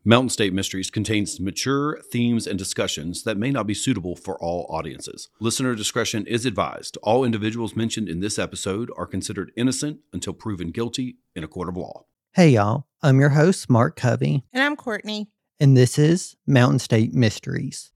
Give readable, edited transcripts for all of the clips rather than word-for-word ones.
Mountain State Mysteries contains mature themes and discussions that may not be suitable for all audiences. Listener discretion is advised. All individuals mentioned in this episode are considered innocent until proven guilty in a court of law. Hey y'all, I'm your host, Mark Covey. And I'm Courtney. And this is Mountain State Mysteries.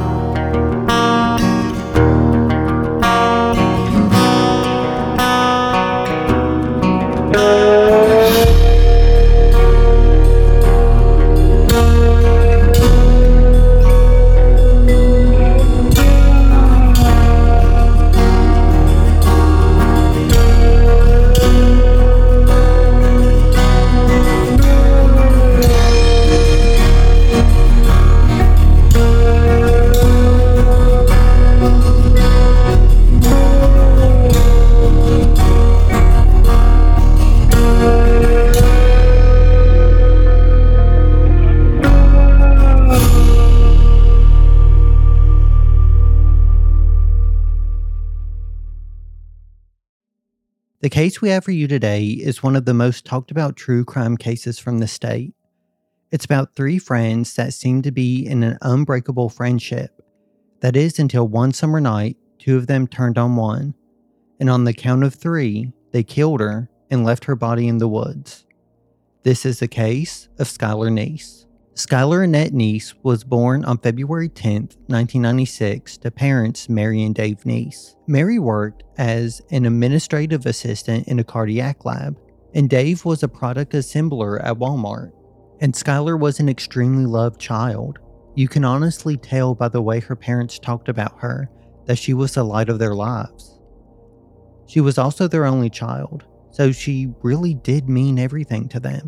The case we have for you today is one of the most talked about true crime cases from the state. It's about three friends that seem to be in an unbreakable friendship. That is, until one summer night, two of them turned on one. And on the count of three, they killed her and left her body in the woods. This is the case of Skylar Neese. Skylar Annette Neese was born on February 10, 1996 to parents Mary and Dave Neese. Mary worked as an administrative assistant in a cardiac lab, and Dave was a product assembler at Walmart. And Skylar was an extremely loved child. You can honestly tell by the way her parents talked about her that she was the light of their lives. She was also their only child, so she really did mean everything to them.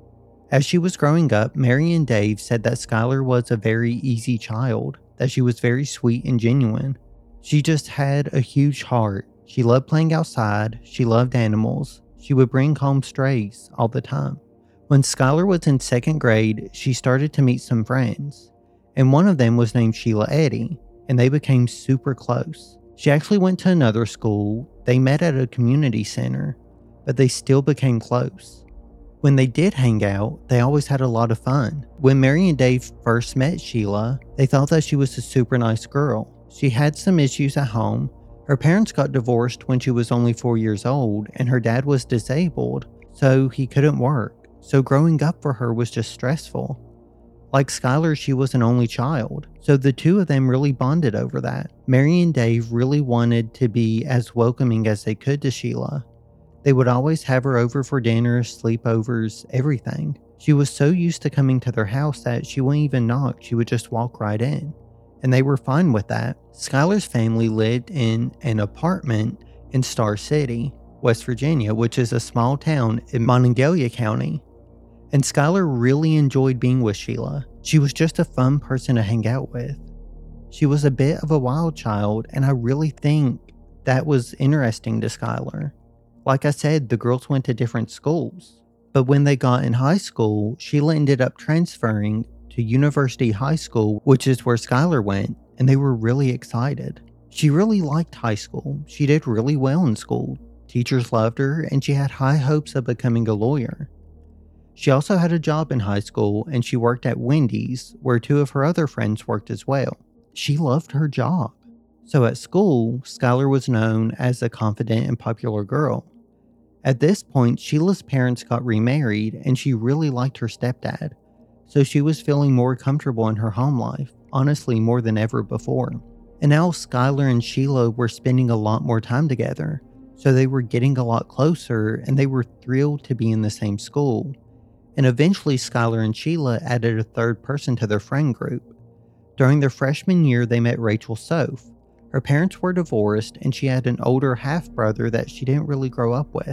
As she was growing up, Mary and Dave said that Skylar was a very easy child, that she was very sweet and genuine. She just had a huge heart. She loved playing outside. She loved animals. She would bring home strays all the time. When Skylar was in second grade, she started to meet some friends, and one of them was named Sheila Eddy, and they became super close. She actually went to another school. They met at a community center, but they still became close. When they did hang out, they always had a lot of fun. When Mary and Dave first met Sheila, they thought that she was a super nice girl. She had some issues at home. Her parents got divorced when she was only 4 years old, and her dad was disabled, so he couldn't work. So growing up for her was just stressful. Like Skylar, she was an only child, so the two of them really bonded over that. Mary and Dave really wanted to be as welcoming as they could to Sheila. They would always have her over for dinners, sleepovers, everything. She was so used to coming to their house that she wouldn't even knock, she would just walk right in. And they were fine with that. Skylar's family lived in an apartment in Star City, West Virginia, which is a small town in Monongalia County. And Skylar really enjoyed being with Sheila. She was just a fun person to hang out with. She was a bit of a wild child, and I really think that was interesting to Skylar. Like I said, the girls went to different schools. But when they got in high school, Sheila ended up transferring to University High School, which is where Skylar went, and they were really excited. She really liked high school. She did really well in school. Teachers loved her, and she had high hopes of becoming a lawyer. She also had a job in high school, and she worked at Wendy's, where two of her other friends worked as well. She loved her job. So at school, Skylar was known as a confident and popular girl. At this point, Sheila's parents got remarried, and she really liked her stepdad, so she was feeling more comfortable in her home life, honestly more than ever before. And now Skylar and Sheila were spending a lot more time together, so they were getting a lot closer, and they were thrilled to be in the same school. And eventually Skylar and Sheila added a third person to their friend group. During their freshman year, they met Rachel Soph. Her parents were divorced, and she had an older half-brother that she didn't really grow up with.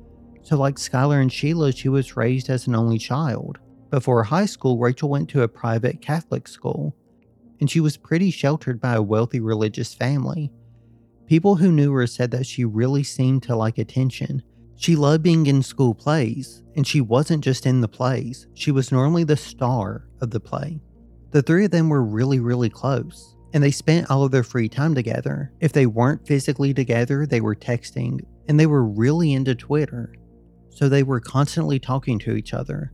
So like Skylar and Sheila, she was raised as an only child. Before high school, Rachel went to a private Catholic school, and she was pretty sheltered by a wealthy religious family. People who knew her said that she really seemed to like attention. She loved being in school plays, and she wasn't just in the plays. She was normally the star of the play. The three of them were really close, and they spent all of their free time together. If they weren't physically together, they were texting, and they were really into Twitter. So they were constantly talking to each other.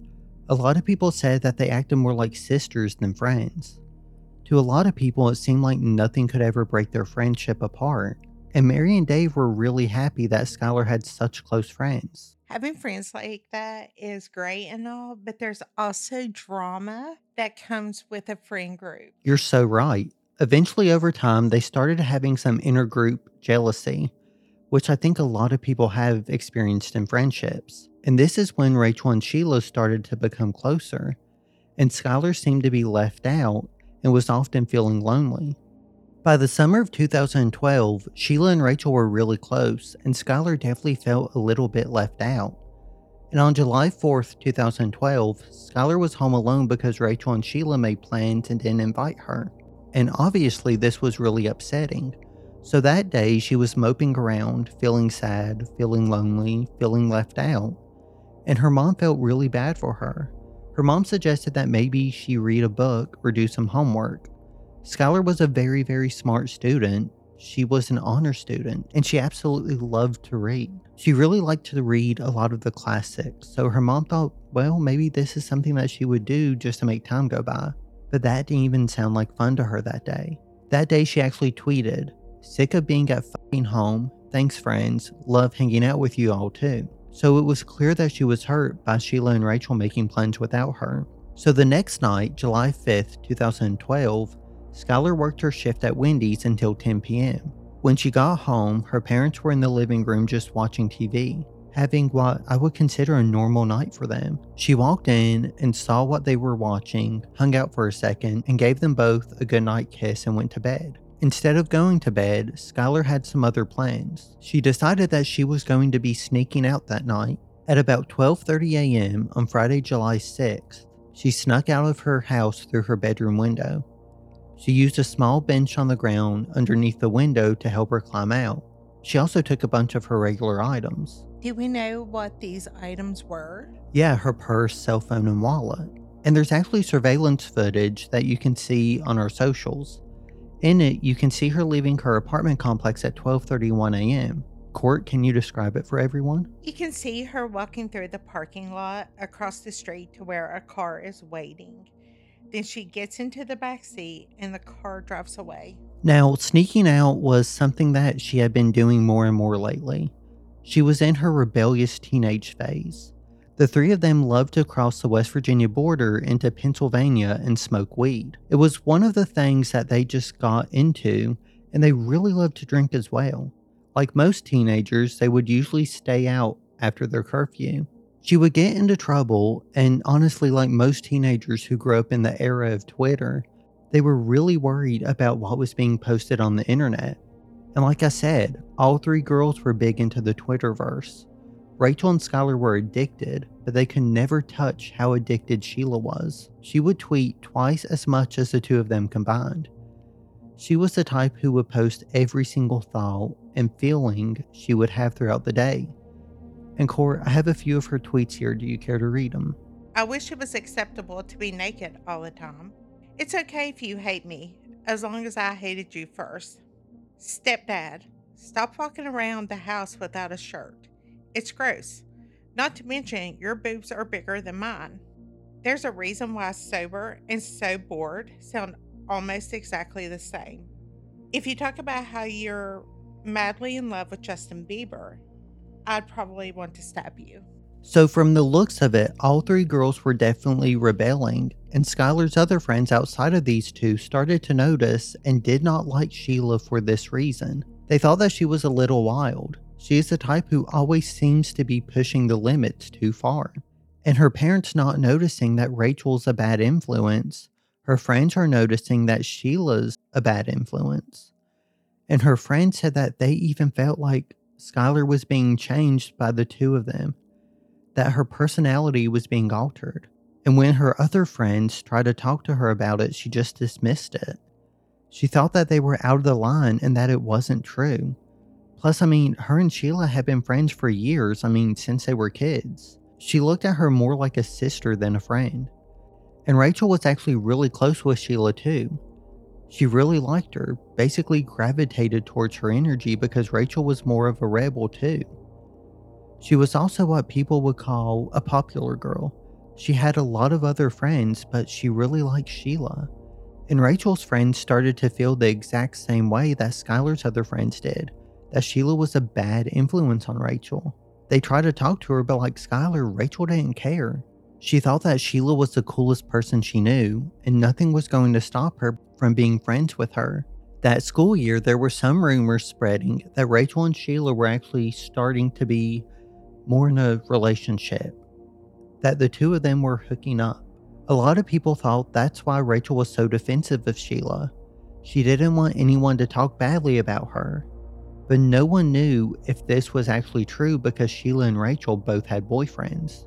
A lot of people said that they acted more like sisters than friends. To a lot of people, it seemed like nothing could ever break their friendship apart, and Mary and Dave were really happy that Skylar had such close friends. Having friends like that is great and all, but there's also drama that comes with a friend group. You're so right. Eventually, over time, they started having some intergroup jealousy, which I think a lot of people have experienced in friendships. And this is when Rachel and Sheila started to become closer, and Skylar seemed to be left out and was often feeling lonely. By the summer of 2012, Sheila and Rachel were really close, and Skylar definitely felt a little bit left out. And on July 4th, 2012, Skylar was home alone because Rachel and Sheila made plans and didn't invite her. And obviously this was really upsetting. So that day she was moping around, feeling sad, feeling lonely, feeling left out. And her mom felt really bad for her. Her mom suggested that maybe she read a book or do some homework. Skylar was a very, very smart student. She was an honor student, and she absolutely loved to read. She really liked to read a lot of the classics, so her mom thought, well, maybe this is something that she would do just to make time go by. But that didn't even sound like fun to her that day. That day she actually tweeted, "Sick of being at fucking home. Thanks friends. Love hanging out with you all too." So it was clear that she was hurt by Sheila and Rachel making plans without her. So the next night, July 5th, 2012, Skylar worked her shift at Wendy's until 10 p.m. When she got home, her parents were in the living room just watching TV, having what I would consider a normal night for them. She walked in and saw what they were watching, hung out for a second, and gave them both a goodnight kiss and went to bed. Instead of going to bed, Skylar had some other plans. She decided that she was going to be sneaking out that night. At about 12:30 a.m. on Friday, July 6th, she snuck out of her house through her bedroom window. She used a small bench on the ground underneath the window to help her climb out. She also took a bunch of her regular items. Do we know what these items were? Yeah, her purse, cell phone, and wallet. And there's actually surveillance footage that you can see on our socials. In it, you can see her leaving her apartment complex at 12:31 a.m. Court, can you describe it for everyone? You can see her walking through the parking lot across the street to where a car is waiting. Then she gets into the back seat and the car drives away. Now, sneaking out was something that she had been doing more and more lately. She was in her rebellious teenage phase. The three of them loved to cross the West Virginia border into Pennsylvania and smoke weed. It was one of the things that they just got into, and they really loved to drink as well. Like most teenagers, they would usually stay out after their curfew. She would get into trouble, and honestly, like most teenagers who grew up in the era of Twitter, they were really worried about what was being posted on the internet. And like I said, all three girls were big into the Twitterverse. Rachel and Skylar were addicted, but they could never touch how addicted Sheila was. She would tweet twice as much as the two of them combined. She was the type who would post every single thought and feeling she would have throughout the day. And Court, I have a few of her tweets here. Do you care to read them? I wish it was acceptable to be naked all the time. It's okay if you hate me, as long as I hated you first. Stepdad, stop walking around the house without a shirt. It's gross. Not to mention, your boobs are bigger than mine. There's a reason why sober and so bored sound almost exactly the same. If you talk about how you're madly in love with Justin Bieber, I'd probably want to stab you. So from the looks of it, all three girls were definitely rebelling, and Skylar's other friends outside of these two started to notice and did not like Sheila for this reason. They thought that she was a little wild. She is the type who always seems to be pushing the limits too far. And her parents not noticing that Rachel's a bad influence, her friends are noticing that Sheila's a bad influence. And her friends said that they even felt like Skylar was being changed by the two of them, that her personality was being altered. And when her other friends tried to talk to her about it, she just dismissed it. She thought that they were out of the line and that it wasn't true. Plus, her and Sheila had been friends for years, since they were kids. She looked at her more like a sister than a friend. And Rachel was actually really close with Sheila too. She really liked her, basically gravitated towards her energy because Rachel was more of a rebel too. She was also what people would call a popular girl. She had a lot of other friends, but she really liked Sheila. And Rachel's friends started to feel the exact same way that Skylar's other friends did, that Sheila was a bad influence on Rachel. They tried to talk to her, but like Skylar, Rachel didn't care. She thought that Sheila was the coolest person she knew, and nothing was going to stop her from being friends with her. That school year, there were some rumors spreading that Rachel and Sheila were actually starting to be more in a relationship, that the two of them were hooking up. A lot of people thought that's why Rachel was so defensive of Sheila. She didn't want anyone to talk badly about her. But no one knew if this was actually true because Sheila and Rachel both had boyfriends.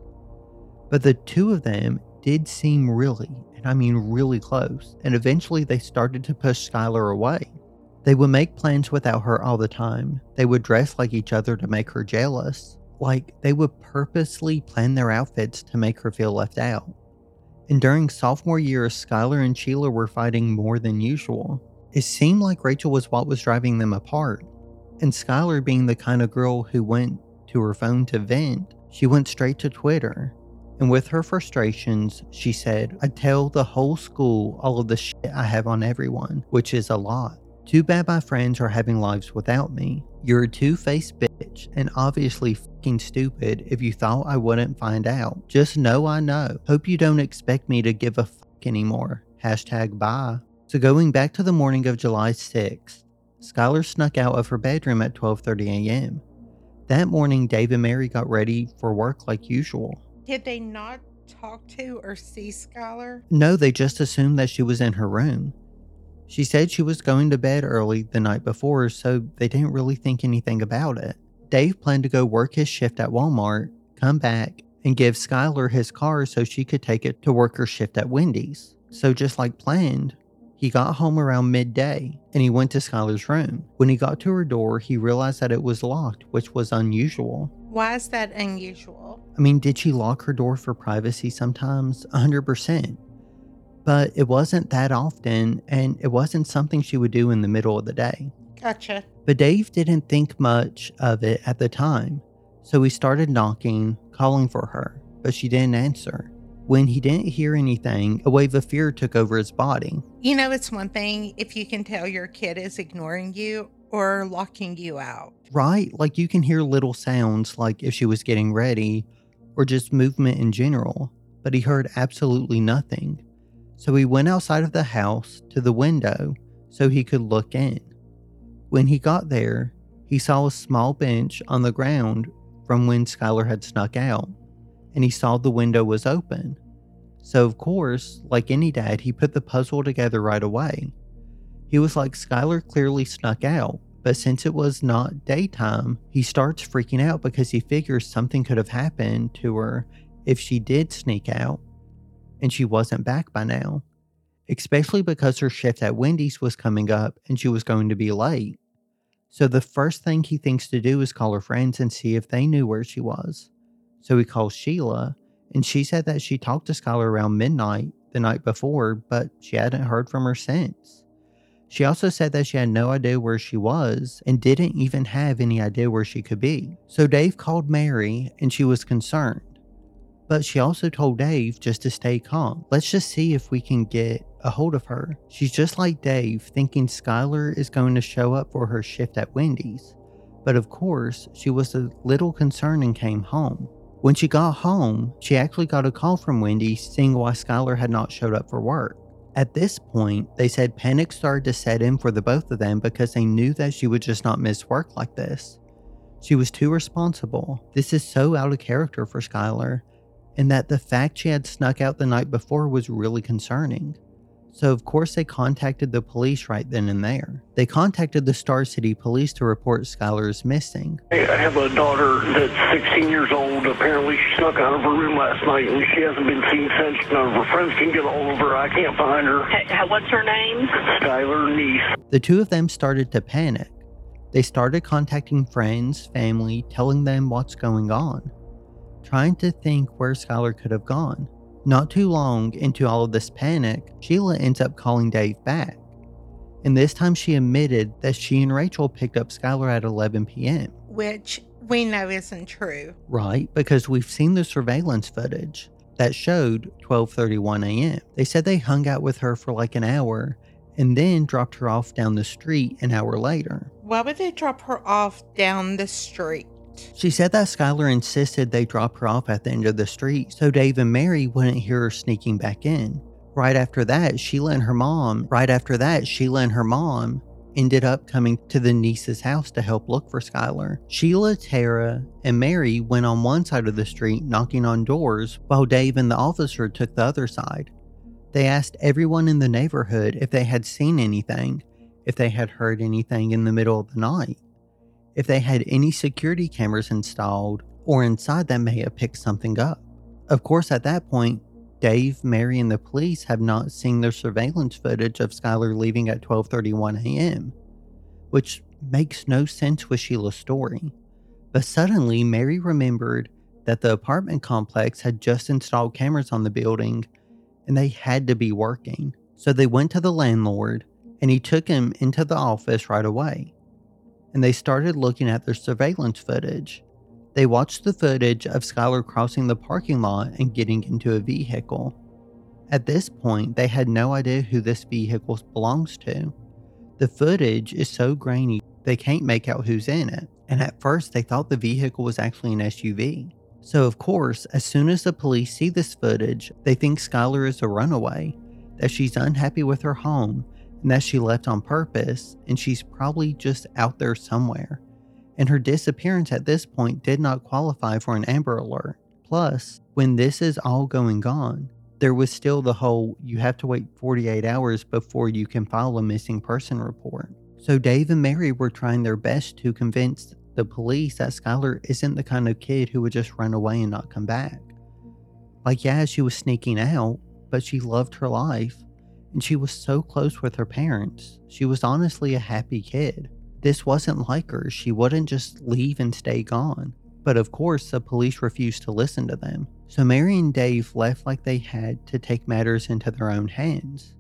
But the two of them did seem really, and I mean really close, and eventually they started to push Skylar away. They would make plans without her all the time. They would dress like each other to make her jealous. Like, they would purposely plan their outfits to make her feel left out. And during sophomore year, Skylar and Sheila were fighting more than usual. It seemed like Rachel was what was driving them apart. And Skylar, being the kind of girl who went to her phone to vent, she went straight to Twitter. And with her frustrations, she said, "I tell the whole school all of the shit I have on everyone, which is a lot. Too bad my friends are having lives without me. You're a two-faced bitch and obviously fucking stupid if you thought I wouldn't find out. Just know I know. Hope you don't expect me to give a fuck anymore. #bye." So going back to the morning of July 6th, Skylar snuck out of her bedroom at 12:30 a.m. That morning, Dave and Mary got ready for work like usual. Did they not talk to or see Skylar? No, they just assumed that she was in her room. She said she was going to bed early the night before, so they didn't really think anything about it. Dave planned to go work his shift at Walmart, come back, and give Skylar his car so she could take it to work her shift at Wendy's. So just like planned, he got home around midday, and he went to Skylar's room. When he got to her door, he realized that it was locked, which was unusual. Why is that unusual? I mean, did she lock her door for privacy sometimes? 100%. But it wasn't that often, and it wasn't something she would do in the middle of the day. Gotcha. But Dave didn't think much of it at the time, so he started knocking, calling for her, but she didn't answer. When he didn't hear anything, a wave of fear took over his body. You know, it's one thing if you can tell your kid is ignoring you or locking you out. Right? Like you can hear little sounds like if she was getting ready or just movement in general, but he heard absolutely nothing. So he went outside of the house to the window so he could look in. When he got there, he saw a small bench on the ground from when Skylar had snuck out, and he saw the window was open. So of course, like any dad, he put the puzzle together right away. He was like, Skylar clearly snuck out, but since it was not daytime, he starts freaking out because he figures something could have happened to her if she did sneak out, and she wasn't back by now. Especially because her shift at Wendy's was coming up and she was going to be late. So the first thing he thinks to do is call her friends and see if they knew where she was. So he calls Sheila, and she said that she talked to Skylar around midnight the night before, but she hadn't heard from her since. She also said that she had no idea where she was and didn't even have any idea where she could be. So Dave called Mary, and she was concerned. But she also told Dave just to stay calm. Let's just see if we can get a hold of her. She's just like Dave, thinking Skylar is going to show up for her shift at Wendy's. But of course, she was a little concerned and came home. When she got home, she actually got a call from Wendy's seeing why Skylar had not showed up for work. At this point, they said panic started to set in for the both of them because they knew that she would just not miss work like this. She was too responsible. This is so out of character for Skylar, and that the fact she had snuck out the night before was really concerning. So of course they contacted the police right then and there. They contacted the Star City Police to report Skylar is missing. I have a daughter that's 16 years old. Apparently she snuck out of her room last night and she hasn't been seen since. None of her friends can get a hold of her. I can't find her. What's her name? Skylar Neese. The two of them started to panic. They started contacting friends, family, telling them what's going on, trying to think where Skylar could have gone. Not too long into all of this panic, Sheila ends up calling Dave back. And this time she admitted that she and Rachel picked up Skylar at 11 p.m. Which we know isn't true. Right, because we've seen the surveillance footage. that showed 12:31 a.m. They said they hung out with her for like an hour and then dropped her off down the street an hour later. Why would they drop her off down the street? She said that Skylar insisted they drop her off at the end of the street so Dave and Mary wouldn't hear her sneaking back in. Right after that, Sheila and her mom ended up coming to the niece's house to help look for Skylar. Sheila, Tara, and Mary went on one side of the street knocking on doors while Dave and the officer took the other side. They asked everyone in the neighborhood if they had seen anything, if they had heard anything in the middle of the night, if they had any security cameras installed or inside that may have picked something up. Of course, at that point, Dave, Mary, and the police have not seen their surveillance footage of Skylar leaving at 12:31 a.m., which makes no sense with Sheila's story. But suddenly, Mary remembered that the apartment complex had just installed cameras on the building and they had to be working. So they went to the landlord and he took him into the office right away. And they started looking at their surveillance footage. They watched the footage of Skylar crossing the parking lot and getting into a vehicle. At this point, they had no idea who this vehicle belongs to. The footage is so grainy, they can't make out who's in it. And at first, they thought the vehicle was actually an SUV. So of course, as soon as the police see this footage, they think Skylar is a runaway, that she's unhappy with her home, and that she left on purpose, and she's probably just out there somewhere. And her disappearance at this point did not qualify for an Amber Alert. Plus, when this is all going on, there was still the whole you have to wait 48 hours before you can file a missing person report. So Dave and Mary were trying their best to convince the police that Skylar isn't the kind of kid who would just run away and not come back. Like, yeah, she was sneaking out, but she loved her life, and she was so close with her parents. She was honestly a happy kid. This wasn't like her. She wouldn't just leave and stay gone. But of course, the police refused to listen to them. So Mary and Dave left like they had to take matters into their own hands.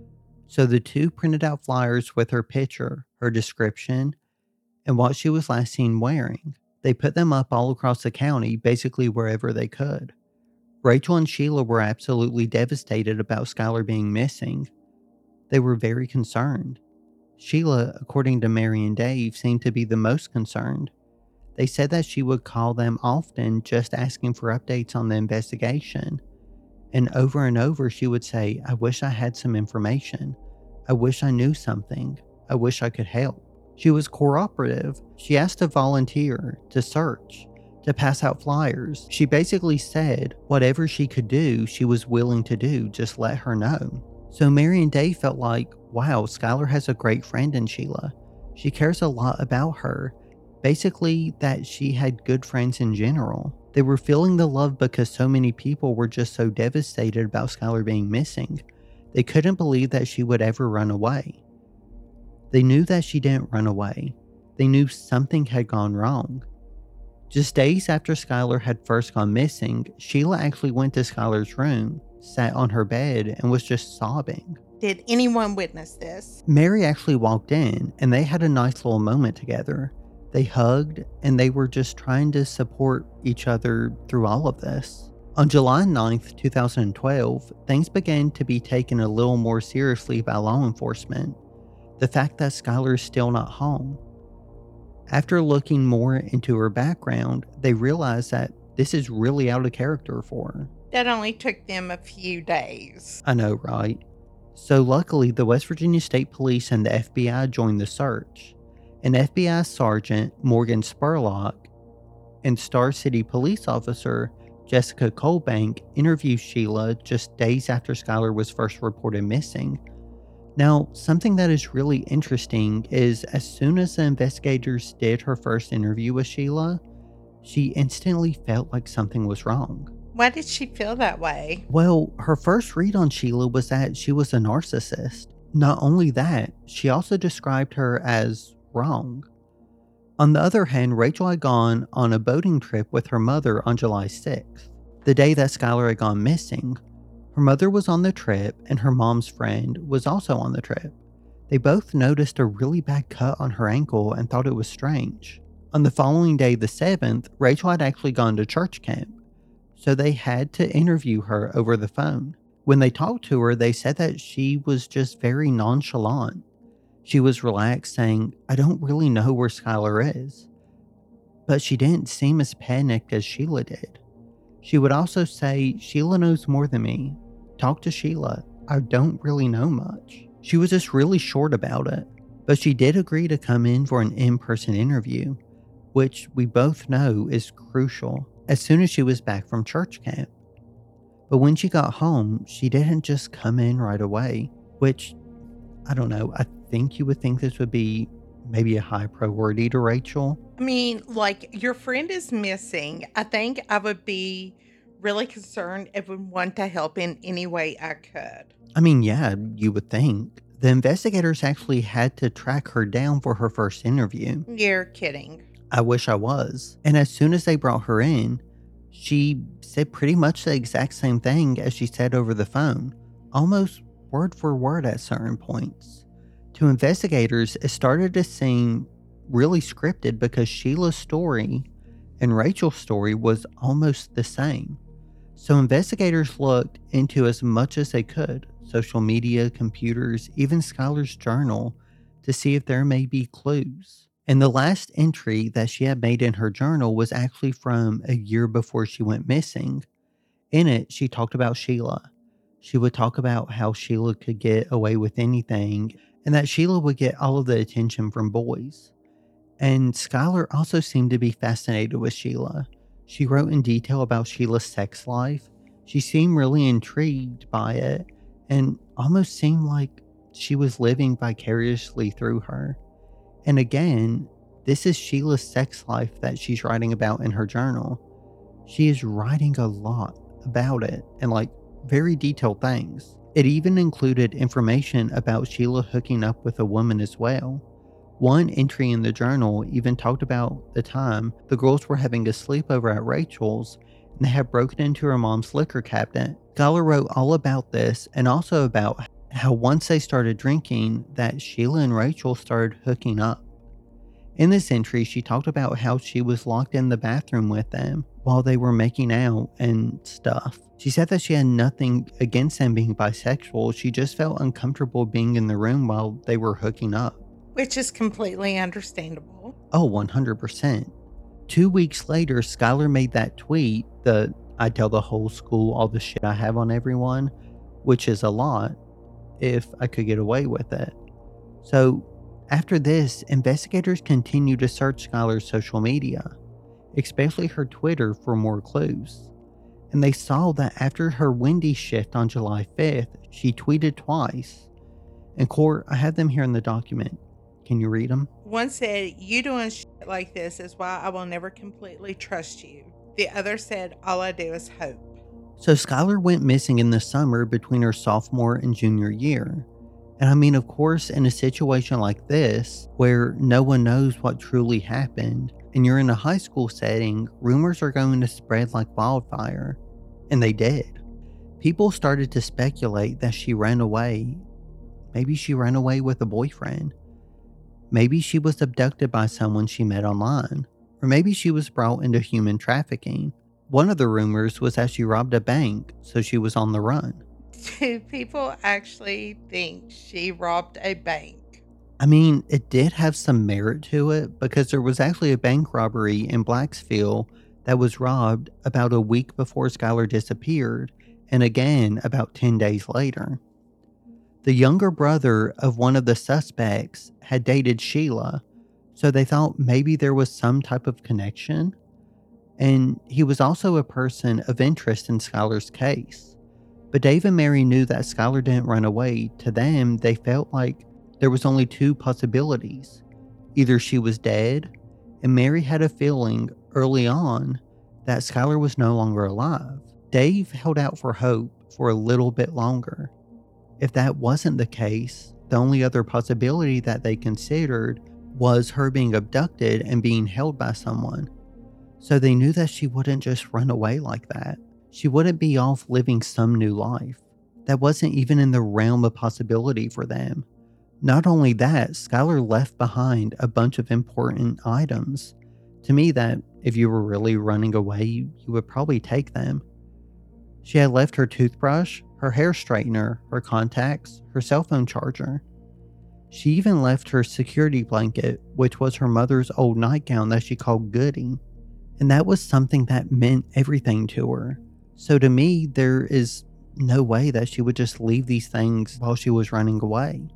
So the two printed out flyers with her picture, her description, and what she was last seen wearing. They put them up all across the county, basically wherever they could. Rachel and Sheila were absolutely devastated about Skylar being missing. They were very concerned. Sheila, according to Mary and Dave, seemed to be the most concerned. They said that she would call them often just asking for updates on the investigation. And over she would say, I wish I had some information. I wish I knew something. I wish I could help. She was cooperative. She asked to volunteer, to search, to pass out flyers. She basically said whatever she could do, she was willing to do, just let her know. So Mary and Dave felt like, wow, Skylar has a great friend in Sheila. She cares a lot about her. Basically, that she had good friends in general. They were feeling the love because so many people were just so devastated about Skylar being missing. They couldn't believe that she would ever run away. They knew that she didn't run away. They knew something had gone wrong. Just days after Skylar had first gone missing, Sheila actually went to Skylar's room, sat on her bed, and was just sobbing. Did anyone witness this? Mary actually walked in, and they had a nice little moment together. They hugged, and they were just trying to support each other through all of this. On July 9th, 2012, things began to be taken a little more seriously by law enforcement. The fact that Skylar is still not home. After looking more into her background, they realized that this is really out of character for her. That only took them a few days. I know, right? So luckily, the West Virginia State Police and the FBI joined the search. An FBI Sergeant, Morgan Spurlock, and Star City Police Officer, Jessica Colbank, interviewed Sheila just days after Skylar was first reported missing. Now, something that is really interesting is as soon as the investigators did her first interview with Sheila, she instantly felt like something was wrong. Why did she feel that way? Well, her first read on Sheila was that she was a narcissist. Not only that, she also described her as wrong. On the other hand, Rachel had gone on a boating trip with her mother on July 6th, the day that Skylar had gone missing. Her mother was on the trip, and her mom's friend was also on the trip. They both noticed a really bad cut on her ankle and thought it was strange. On the following day, the 7th, Rachel had actually gone to church camp. so they had to interview her over the phone. When they talked to her, they said that she was just very nonchalant. She was relaxed, saying, "I don't really know where Skylar is." But she didn't seem as panicked as Sheila did. She would also say, "Sheila knows more than me. Talk to Sheila. I don't really know much." She was just really short about it. But she did agree to come in for an in-person interview, which we both know is crucial, as soon as she was back from church camp. But when she got home, she didn't just come in right away, which, I don't know, I think you would think this would be maybe a high priority to Rachel. I mean, like, your friend is missing. I think I would be really concerned and would want to help in any way I could. I mean, yeah, you would think. The investigators actually had to track her down for her first interview. You're kidding. I wish I was. And as soon as they brought her in, she said pretty much the exact same thing as she said over the phone, almost word for word at certain points. To investigators, it started to seem really scripted because Sheila's story and Rachel's story was almost the same. So investigators looked into as much as they could, social media, computers, even Skylar's journal, to see if there may be clues. And the last entry that she had made in her journal was actually from a year before she went missing. In it, she talked about Sheila. She would talk about how Sheila could get away with anything and that Sheila would get all of the attention from boys. And Skylar also seemed to be fascinated with Sheila. She wrote in detail about Sheila's sex life. She seemed really intrigued by it and almost seemed like she was living vicariously through her. And again, this is Sheila's sex life that she's writing about in her journal. She is writing a lot about it and like very detailed things. It even included information about Sheila hooking up with a woman as well. One entry in the journal even talked about the time the girls were having a sleepover at Rachel's and they had broken into her mom's liquor cabinet. Skylar wrote all about this and also about how once they started drinking that Sheila and Rachel started hooking up. In this entry, she talked about how she was locked in the bathroom with them while they were making out and stuff. She said that she had nothing against them being bisexual, she just felt uncomfortable being in the room while they were hooking up. Which is completely understandable. Oh, 100%. 2 weeks later, Skylar made that tweet that I tell the whole school all the shit I have on everyone, which is a lot if I could get away with it. So after this, investigators continued to search Skylar's social media, especially her Twitter, for more clues. And they saw that after her Wendy's shift on July 5th, she tweeted twice. And Court, I have them here in the document. Can you read them? One said, "You doing shit like this is why I will never completely trust you." The other said, "All I do is hope." So Skylar went missing in the summer between her sophomore and junior year. And I mean, of course, in a situation like this, where no one knows what truly happened, and you're in a high school setting, rumors are going to spread like wildfire. And they did. People started to speculate that she ran away. Maybe she ran away with a boyfriend. Maybe she was abducted by someone she met online. Or maybe she was brought into human trafficking. One of the rumors was that she robbed a bank, so she was on the run. Do people actually think she robbed a bank? I mean, it did have some merit to it because there was actually a bank robbery in Blacksville that was robbed about a week before Skylar disappeared, and again about 10 days later. The younger brother of one of the suspects had dated Sheila, so they thought maybe there was some type of connection. And he was also a person of interest in Skylar's case. But Dave and Mary knew that Skylar didn't run away. To them, they felt like there was only two possibilities. Either she was dead, and Mary had a feeling early on that Skylar was no longer alive. Dave held out for hope for a little bit longer. If that wasn't the case, the only other possibility that they considered was her being abducted and being held by someone. So they knew that she wouldn't just run away like that. She wouldn't be off living some new life. That wasn't even in the realm of possibility for them. Not only that, Skylar left behind a bunch of important items To me, that if you were really running away, you would probably take them. She had left her toothbrush, her hair straightener, her contacts, her cell phone charger. She even left her security blanket, which was her mother's old nightgown that she called Goody. And that was something that meant everything to her. So to me, there is no way that she would just leave these things while she was running away.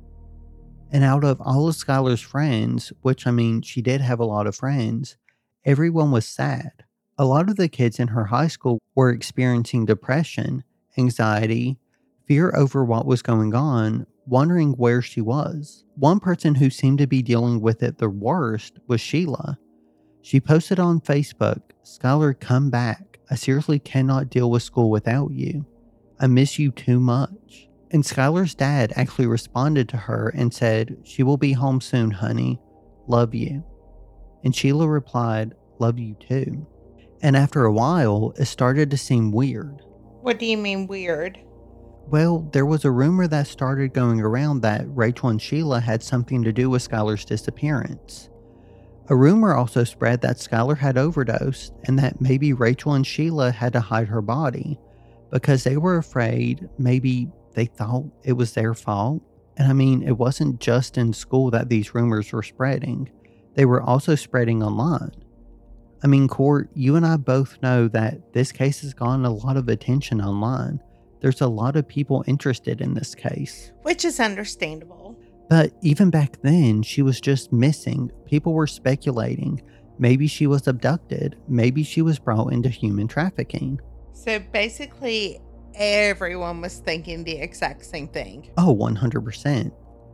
And out of all of Skylar's friends, which she did have a lot of friends, everyone was sad. A lot of the kids in her high school were experiencing depression, anxiety, fear over what was going on, wondering where she was. One person who seemed to be dealing with it the worst was Sheila. She posted on Facebook, "Skylar, come back. I seriously cannot deal with school without you. I miss you too much." And Skylar's dad actually responded to her and said, "She will be home soon, honey. Love you." And Sheila replied, "Love you too." And after a while, it started to seem weird. What do you mean weird? Well, there was a rumor that started going around that Rachel and Sheila had something to do with Skylar's disappearance. A rumor also spread that Skylar had overdosed and that maybe Rachel and Sheila had to hide her body because they were afraid maybe they thought it was their fault. And it wasn't just in school that these rumors were spreading. They were also spreading online. Court, you and I both know that this case has gotten a lot of attention online. There's a lot of people interested in this case. Which is understandable. But even back then, she was just missing. People were speculating. Maybe she was abducted. Maybe she was brought into human trafficking. So basically, everyone was thinking the exact same thing. Oh, 100%.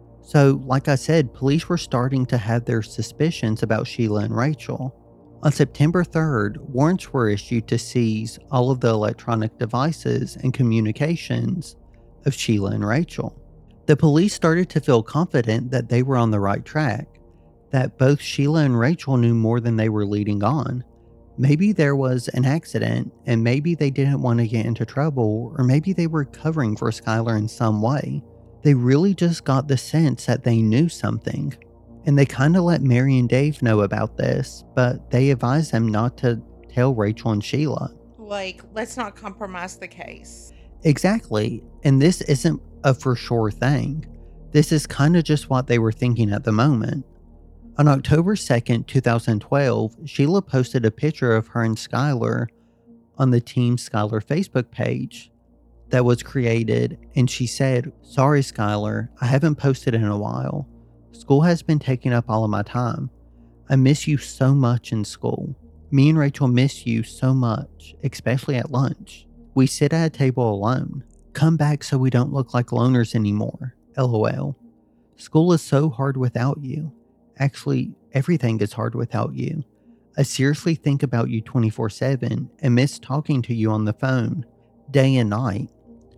So, like I said, police were starting to have their suspicions about Sheila and Rachel. On September 3rd, warrants were issued to seize all of the electronic devices and communications of Sheila and Rachel. The police started to feel confident that they were on the right track, that both Sheila and Rachel knew more than they were leading on. Maybe there was an accident, and maybe they didn't want to get into trouble, or maybe they were covering for Skylar in some way. They really just got the sense that they knew something. And they kind of let Mary and Dave know about this, but they advised them not to tell Rachel and Sheila. Let's not compromise the case. Exactly. And this isn't a for sure thing. This is kind of just what they were thinking at the moment. On October 2nd, 2012, Sheila posted a picture of her and Skylar on the Team Skylar Facebook page that was created, and she said, "Sorry, Skylar, I haven't posted in a while. School has been taking up all of my time. I miss you so much in school. Me and Rachel miss you so much, especially at lunch. We sit at a table alone. Come back so we don't look like loners anymore. LOL. School is so hard without you. Actually, everything is hard without you. I seriously think about you 24/7 and miss talking to you on the phone, day and night.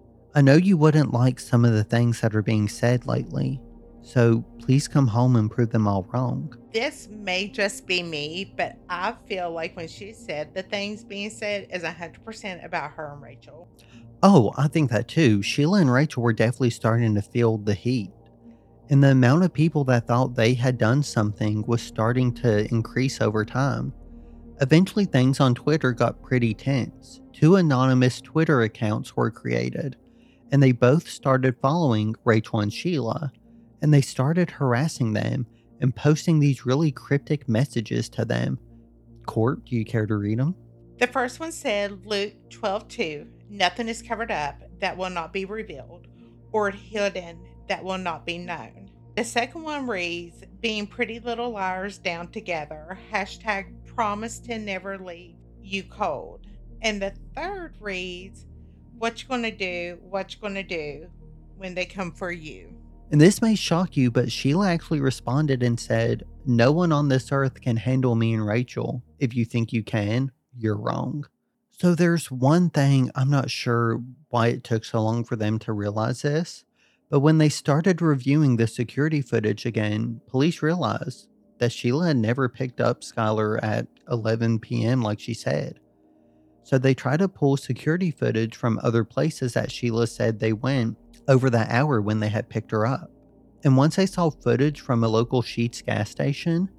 I know you wouldn't like some of the things that are being said lately. So please come home and prove them all wrong." This may just be me, but I feel like when she said the things being said is 100% about her and Rachel. Oh, I think that too. Sheila and Rachel were definitely starting to feel the heat. And the amount of people that thought they had done something was starting to increase over time. Eventually, things on Twitter got pretty tense. 2 anonymous Twitter accounts were created, and they both started following Rachel and Sheila. And they started harassing them and posting these really cryptic messages to them. Court, do you care to read them? The first one said, Luke 12:2, "Nothing is covered up that will not be revealed, or hidden that will not be known." The second one reads, "Being pretty little liars down together, #promise to never leave you cold." And the third reads, "What you gonna do, when they come for you." And this may shock you, but Sheila actually responded and said, "No one on this earth can handle me and Rachel. If you think you can, you're wrong." So there's one thing, I'm not sure why it took so long for them to realize this, but when they started reviewing the security footage again, police realized that Sheila had never picked up Skylar at 11 p.m. like she said. So they tried to pull security footage from other places that Sheila said they went over that hour when they had picked her up. And once they saw footage from a local Sheetz gas station,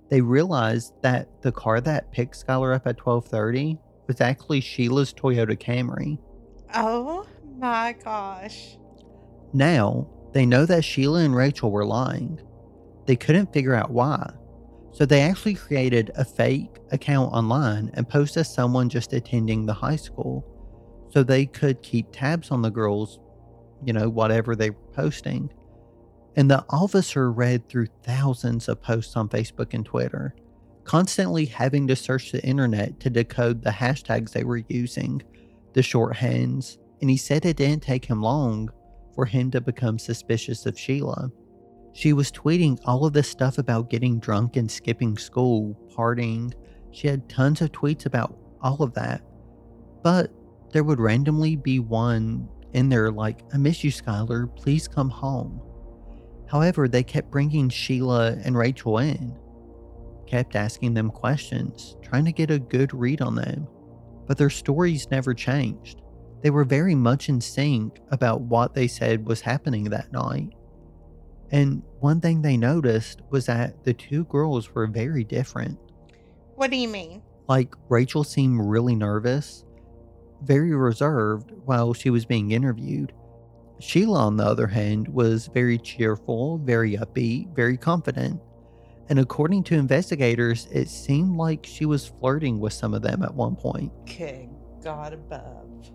They realized that the car that picked Skylar up at 12:30 was actually Sheila's Toyota Camry. Oh my gosh. Now, they know that Sheila and Rachel were lying. They couldn't figure out why. So they actually created a fake account online and posted as someone just attending the high school so they could keep tabs on the girls, whatever they were posting. And the officer read through thousands of posts on Facebook and Twitter, constantly having to search the internet to decode the hashtags they were using, the shorthands, and he said it didn't take him long for him to become suspicious of Sheila. She was tweeting all of this stuff about getting drunk and skipping school, partying. She had tons of tweets about all of that. But there would randomly be one in there like, "I miss you, Skylar, please come home." However, they kept bringing Sheila and Rachel in, kept asking them questions, trying to get a good read on them. But their stories never changed. They were very much in sync about what they said was happening that night. And one thing they noticed was that the two girls were very different. What do you mean? Like, Rachel seemed really nervous, very reserved while she was being interviewed. Sheila, on the other hand, was very cheerful, very upbeat, very confident. And according to investigators, it seemed like she was flirting with some of them at one point. Good God above.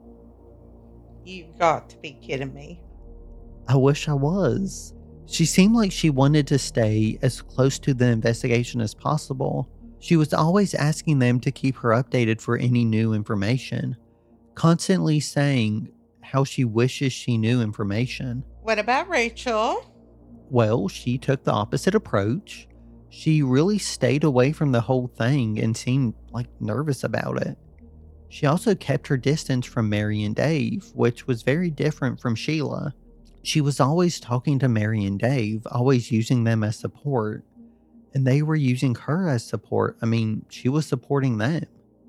You've got to be kidding me. I wish I was. She seemed like she wanted to stay as close to the investigation as possible. She was always asking them to keep her updated for any new information, constantly saying how she wishes she knew information. What about Rachel? Well, she took the opposite approach. She really stayed away from the whole thing and seemed like nervous about it. She also kept her distance from Mary and Dave, which was very different from Sheila. She was always talking to Mary and Dave, always using them as support. And they were using her as support. I mean, she was supporting them.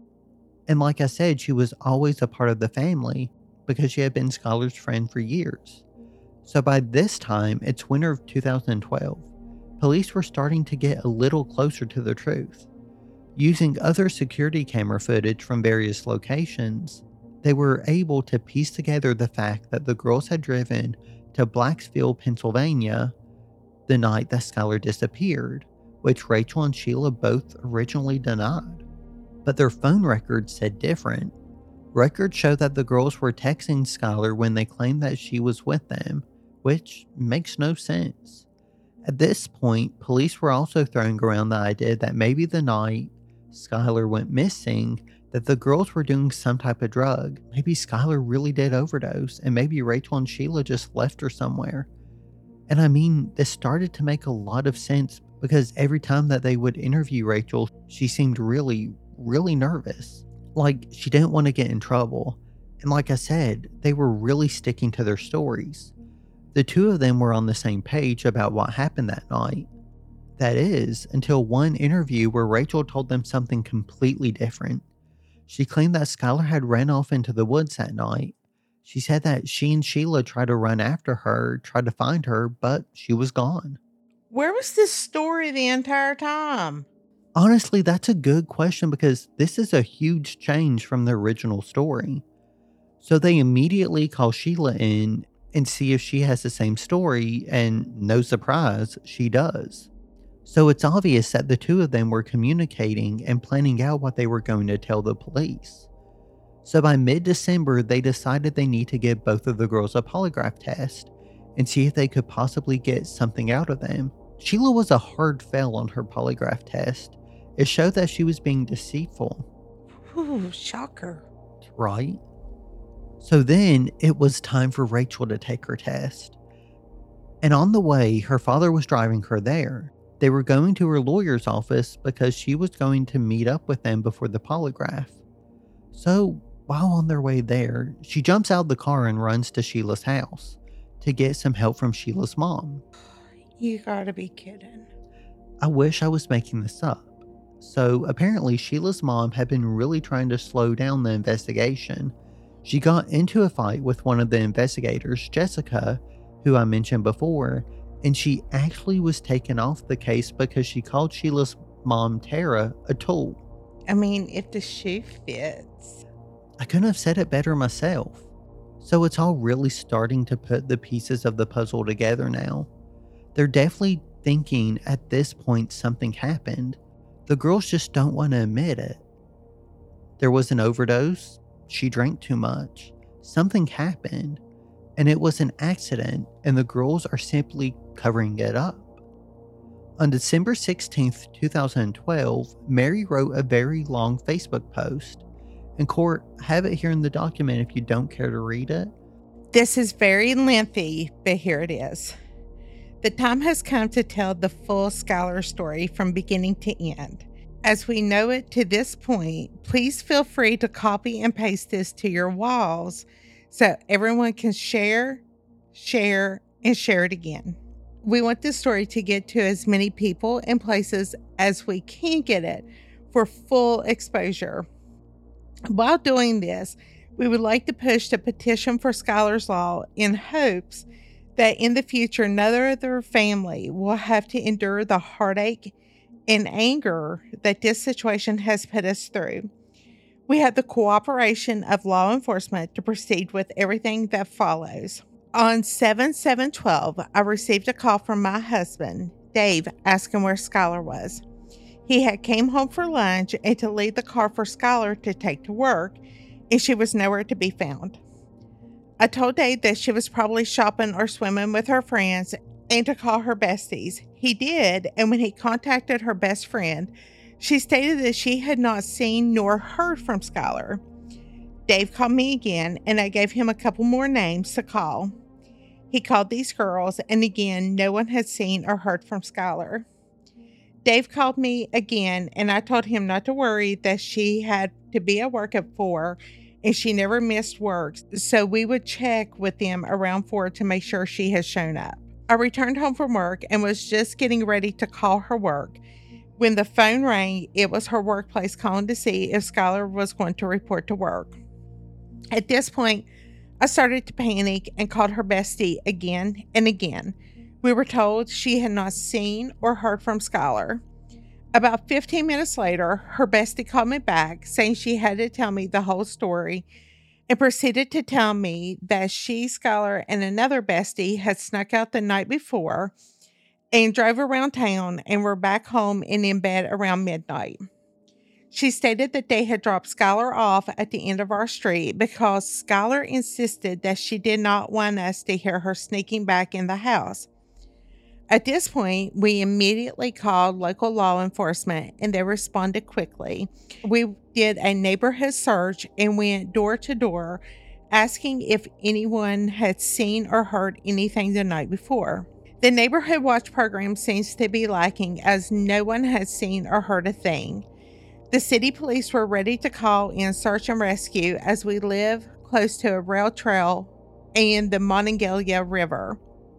And like I said, she was always a part of the family because she had been Skylar's friend for years. So by this time, it's winter of 2012. Police were starting to get a little closer to the truth. Using other security camera footage from various locations, they were able to piece together the fact that the girls had driven to Blacksville, Pennsylvania, the night that Skylar disappeared, which Rachel and Sheila both originally denied. But their phone records said different. Records show that the girls were texting Skylar when they claimed that she was with them, which makes no sense. At this point, police were also throwing around the idea that maybe the night Skylar went missing, that the girls were doing some type of drug. Maybe Skylar really did overdose, and maybe Rachel and Sheila just left her somewhere. And I mean, this started to make a lot of sense because every time that they would interview Rachel, she seemed really, really nervous. Like she didn't want to get in trouble. And like I said, they were really sticking to their stories. The two of them were on the same page about what happened that night. That is, until one interview where Rachel told them something completely different. She claimed that Skylar had ran off into the woods that night. She said that she and Sheila tried to run after her, tried to find her, but she was gone. Where was this story the entire time? Honestly, that's a good question because this is a huge change from the original story. So they immediately call Sheila in and see if she has the same story, and no surprise, she does. So it's obvious that the two of them were communicating and planning out what they were going to tell the police. So by mid-December, they decided they need to give both of the girls a polygraph test and see if they could possibly get something out of them. Sheila was a hard fail on her polygraph test. It showed that she was being deceitful. Ooh, shocker. Right? So then it was time for Rachel to take her test. And on the way, her father was driving her there. They were going to her lawyer's office because she was going to meet up with them before the polygraph. So while on their way there, she jumps out of the car and runs to Sheila's house to get some help from Sheila's mom. You gotta be kidding. I wish I was making this up. So apparently Sheila's mom had been really trying to slow down the investigation. She got into a fight with one of the investigators, Jessica, who I mentioned before, and she actually was taken off the case because she called Sheila's mom, Tara, a tool. I mean, if the shoe fits. I couldn't have said it better myself. So it's all really starting to put the pieces of the puzzle together now. They're definitely thinking at this point something happened. The girls just don't want to admit it. There was an overdose. She drank too much. Something happened. And it was an accident, and the girls are simply covering it up. On December 16th, 2012, Mary wrote a very long Facebook post. And Court, I have it here in the document if you don't care to read it. This is very lengthy, but here it is. The time has come to tell the full Skylar story from beginning to end. As we know it to this point, please feel free to copy and paste this to your walls so everyone can share, and share it again. We want this story to get to as many people and places as we can get it for full exposure. While doing this, we would like to push the petition for Skylar's Law in hopes that in the future, none other family will have to endure the heartache and anger that this situation has put us through. We have the cooperation of law enforcement to proceed with everything that follows. On 7/7/12, I received a call from my husband, Dave, asking where Skylar was. He had came home for lunch and to leave the car for Skylar to take to work, and she was nowhere to be found. I told Dave that she was probably shopping or swimming with her friends and to call her besties. He did, and when he contacted her best friend, she stated that she had not seen nor heard from Skylar. Dave called me again, and I gave him a couple more names to call. He called these girls, and again, no one had seen or heard from Skylar. Dave called me again, and I told him not to worry, that she had to be at work at 4, and she never missed work, so we would check with them around 4 to make sure she had shown up. I returned home from work and was just getting ready to call her work. When the phone rang, it was her workplace calling to see if Skylar was going to report to work. At this point, I started to panic and called her bestie again and again. We were told she had not seen or heard from Skylar. About 15 minutes later, her bestie called me back saying she had to tell me the whole story and proceeded to tell me that she, Skylar, and another bestie had snuck out the night before and drove around town and were back home and in bed around midnight. She stated that they had dropped Skylar off at the end of our street because Skylar insisted that she did not want us to hear her sneaking back in the house. At this point, we immediately called local law enforcement and they responded quickly. We did a neighborhood search and went door to door asking if anyone had seen or heard anything the night before. The neighborhood watch program seems to be lacking as no one had seen or heard a thing. The city police were ready to call in search and rescue as we live close to a rail trail and the Monongalia River.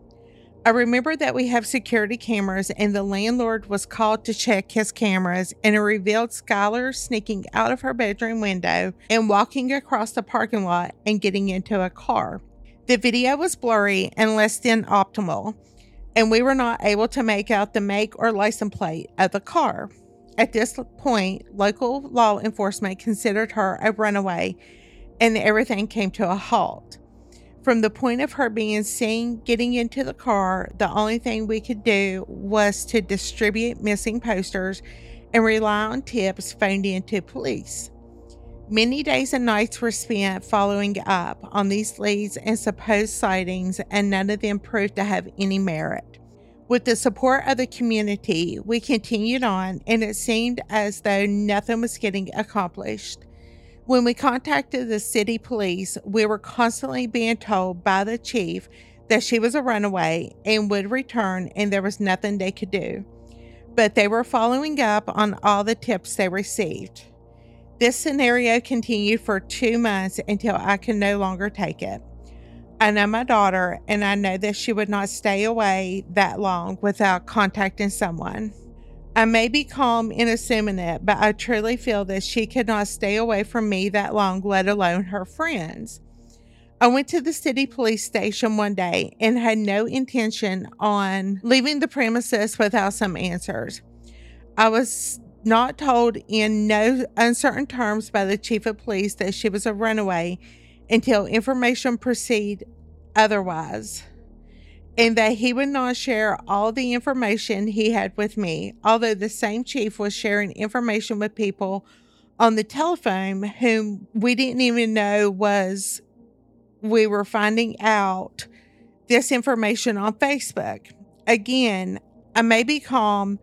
I remember that we have security cameras and the landlord was called to check his cameras and it revealed Skylar sneaking out of her bedroom window and walking across the parking lot and getting into a car. The video was blurry and less than optimal, and we were not able to make out the make or license plate of the car. At this point, local law enforcement considered her a runaway and everything came to a halt. From the point of her being seen getting into the car, the only thing we could do was to distribute missing posters and rely on tips phoned in to police. Many days and nights were spent following up on these leads and supposed sightings, and none of them proved to have any merit. With the support of the community, we continued on, and it seemed as though nothing was getting accomplished. When we contacted the city police, we were constantly being told by the chief that she was a runaway and would return and there was nothing they could do. But they were following up on all the tips they received. This scenario continued for 2 months until I could no longer take it. I know my daughter and I know that she would not stay away that long without contacting someone. I may be calm in assuming it, but I truly feel that she could not stay away from me that long, let alone her friends. I went to the city police station one day and had no intention on leaving the premises without some answers. I was not told in no uncertain terms by the chief of police that she was a runaway until information proceeded otherwise, and that he would not share all the information he had with me, although the same chief was sharing information with people on the telephone whom we didn't even know we were finding out this information on Facebook. Again, I may be calm,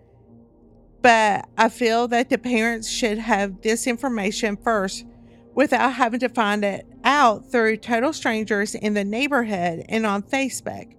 but I feel that the parents should have this information first without having to find it out through total strangers in the neighborhood and on Facebook.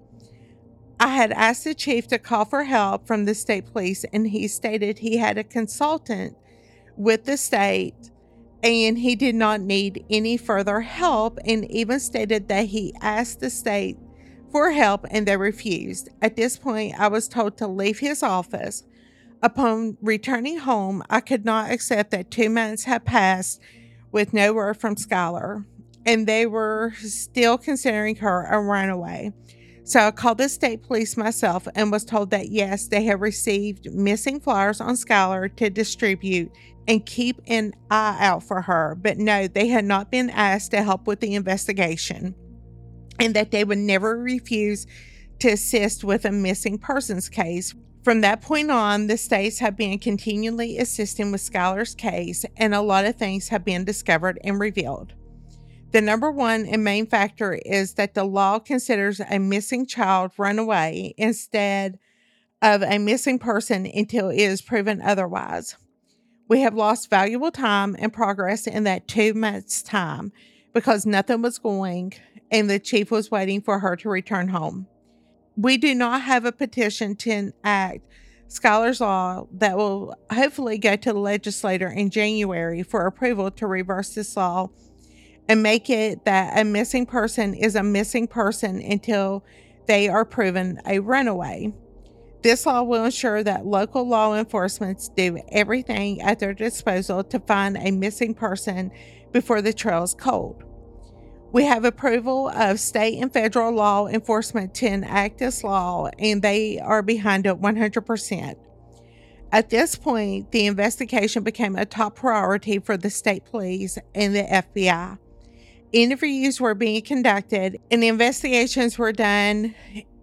I had asked the chief to call for help from the state police, and he stated he had a consultant with the state and he did not need any further help, and even stated that he asked the state for help and they refused. At this point, I was told to leave his office. Upon returning home, I could not accept that 2 months had passed with no word from Skylar, and they were still considering her a runaway. So I called the state police myself and was told that yes, they have received missing flyers on Skylar to distribute and keep an eye out for her, but no, they had not been asked to help with the investigation, and that they would never refuse to assist with a missing persons case. From that point on, the states have been continually assisting with Skylar's case, and a lot of things have been discovered and revealed. The number one and main factor is that the law considers a missing child runaway instead of a missing person until it is proven otherwise. We have lost valuable time and progress in that 2 months' time because nothing was going and the chief was waiting for her to return home. We do not have a petition to enact Skylar's Law that will hopefully go to the legislature in January for approval to reverse this law and make it that a missing person is a missing person until they are proven a runaway. This law will ensure that local law enforcement do everything at their disposal to find a missing person before the trail is cold. We have approval of state and federal law enforcement to enact this law, and they are behind it 100%. At this point, the investigation became a top priority for the state police and the FBI. Interviews were being conducted, and investigations were done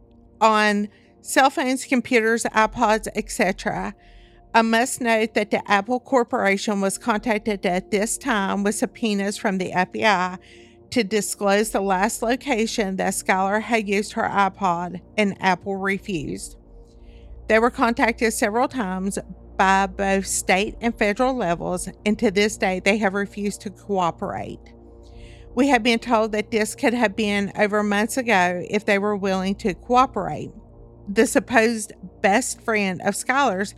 on cell phones, computers, iPods, etc. I must note that the Apple Corporation was contacted at this time with subpoenas from the FBI to disclose the last location that Skylar had used her iPod, and Apple refused. They were contacted several times by both state and federal levels, and to this day they have refused to cooperate. We have been told that this could have been over months ago if they were willing to cooperate. The supposed best friend of Skylar's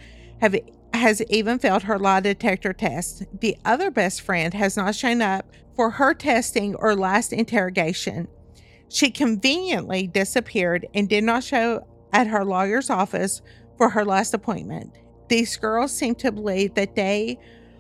has even failed her lie detector test. The other best friend has not shown up for her testing or last interrogation. She conveniently disappeared and did not show at her lawyer's office for her last appointment. These girls seem to believe that they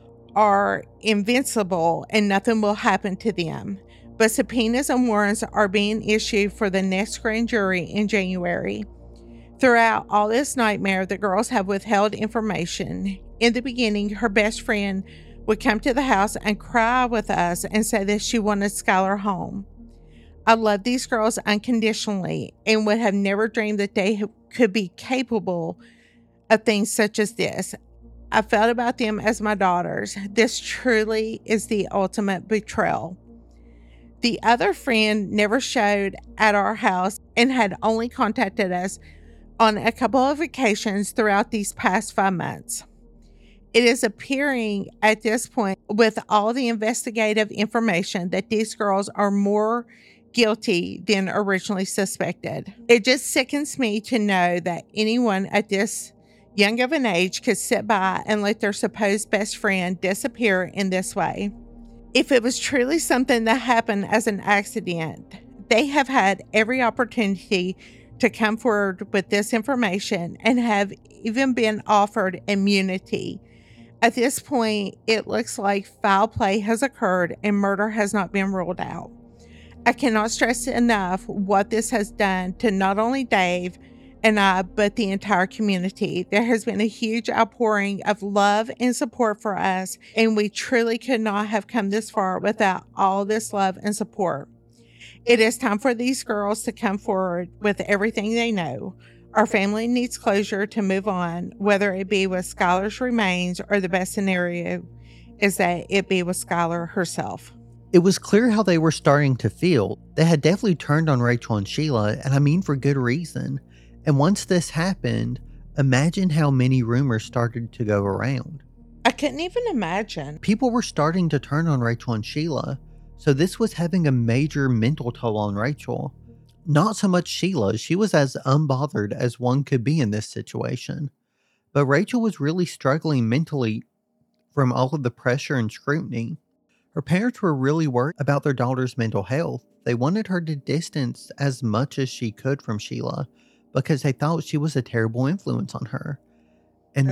are invincible and nothing will happen to them. But subpoenas and warrants are being issued for the next grand jury in January. Throughout all this nightmare, the girls have withheld information. In the beginning, her best friend would come to the house and cry with us and say that she wanted Skylar home. I love these girls unconditionally and would have never dreamed that they could be capable of things such as this. I felt about them as my daughters. This truly is the ultimate betrayal. The other friend never showed at our house and had only contacted us on a couple of occasions throughout these past 5 months. It is appearing at this point, with all the investigative information, that these girls are more guilty than originally suspected. It just sickens me to know that anyone at this young of an age could sit by and let their supposed best friend disappear in this way. If it was truly something that happened as an accident, they have had every opportunity to come forward with this information and have even been offered immunity. At this point, it looks like foul play has occurred and murder has not been ruled out. I cannot stress enough what this has done to not only Dave and I, but the entire community. There has been a huge outpouring of love and support for us, and we truly could not have come this far without all this love and support. It is time for these girls to come forward with everything they know. Our family needs closure to move on, whether it be with Skylar's remains or the best scenario is that it be with Skylar herself. It was clear how they were starting to feel. They had definitely turned on Rachel and Sheila, and I mean for good reason. And once this happened, imagine how many rumors started to go around. I couldn't even imagine. People were starting to turn on Rachel and Sheila, so this was having a major mental toll on Rachel. Not so much Sheila, she was as unbothered as one could be in this situation. But Rachel was really struggling mentally from all of the pressure and scrutiny. Her parents were really worried about their daughter's mental health. They wanted her to distance as much as she could from Sheila because they thought she was a terrible influence on her. And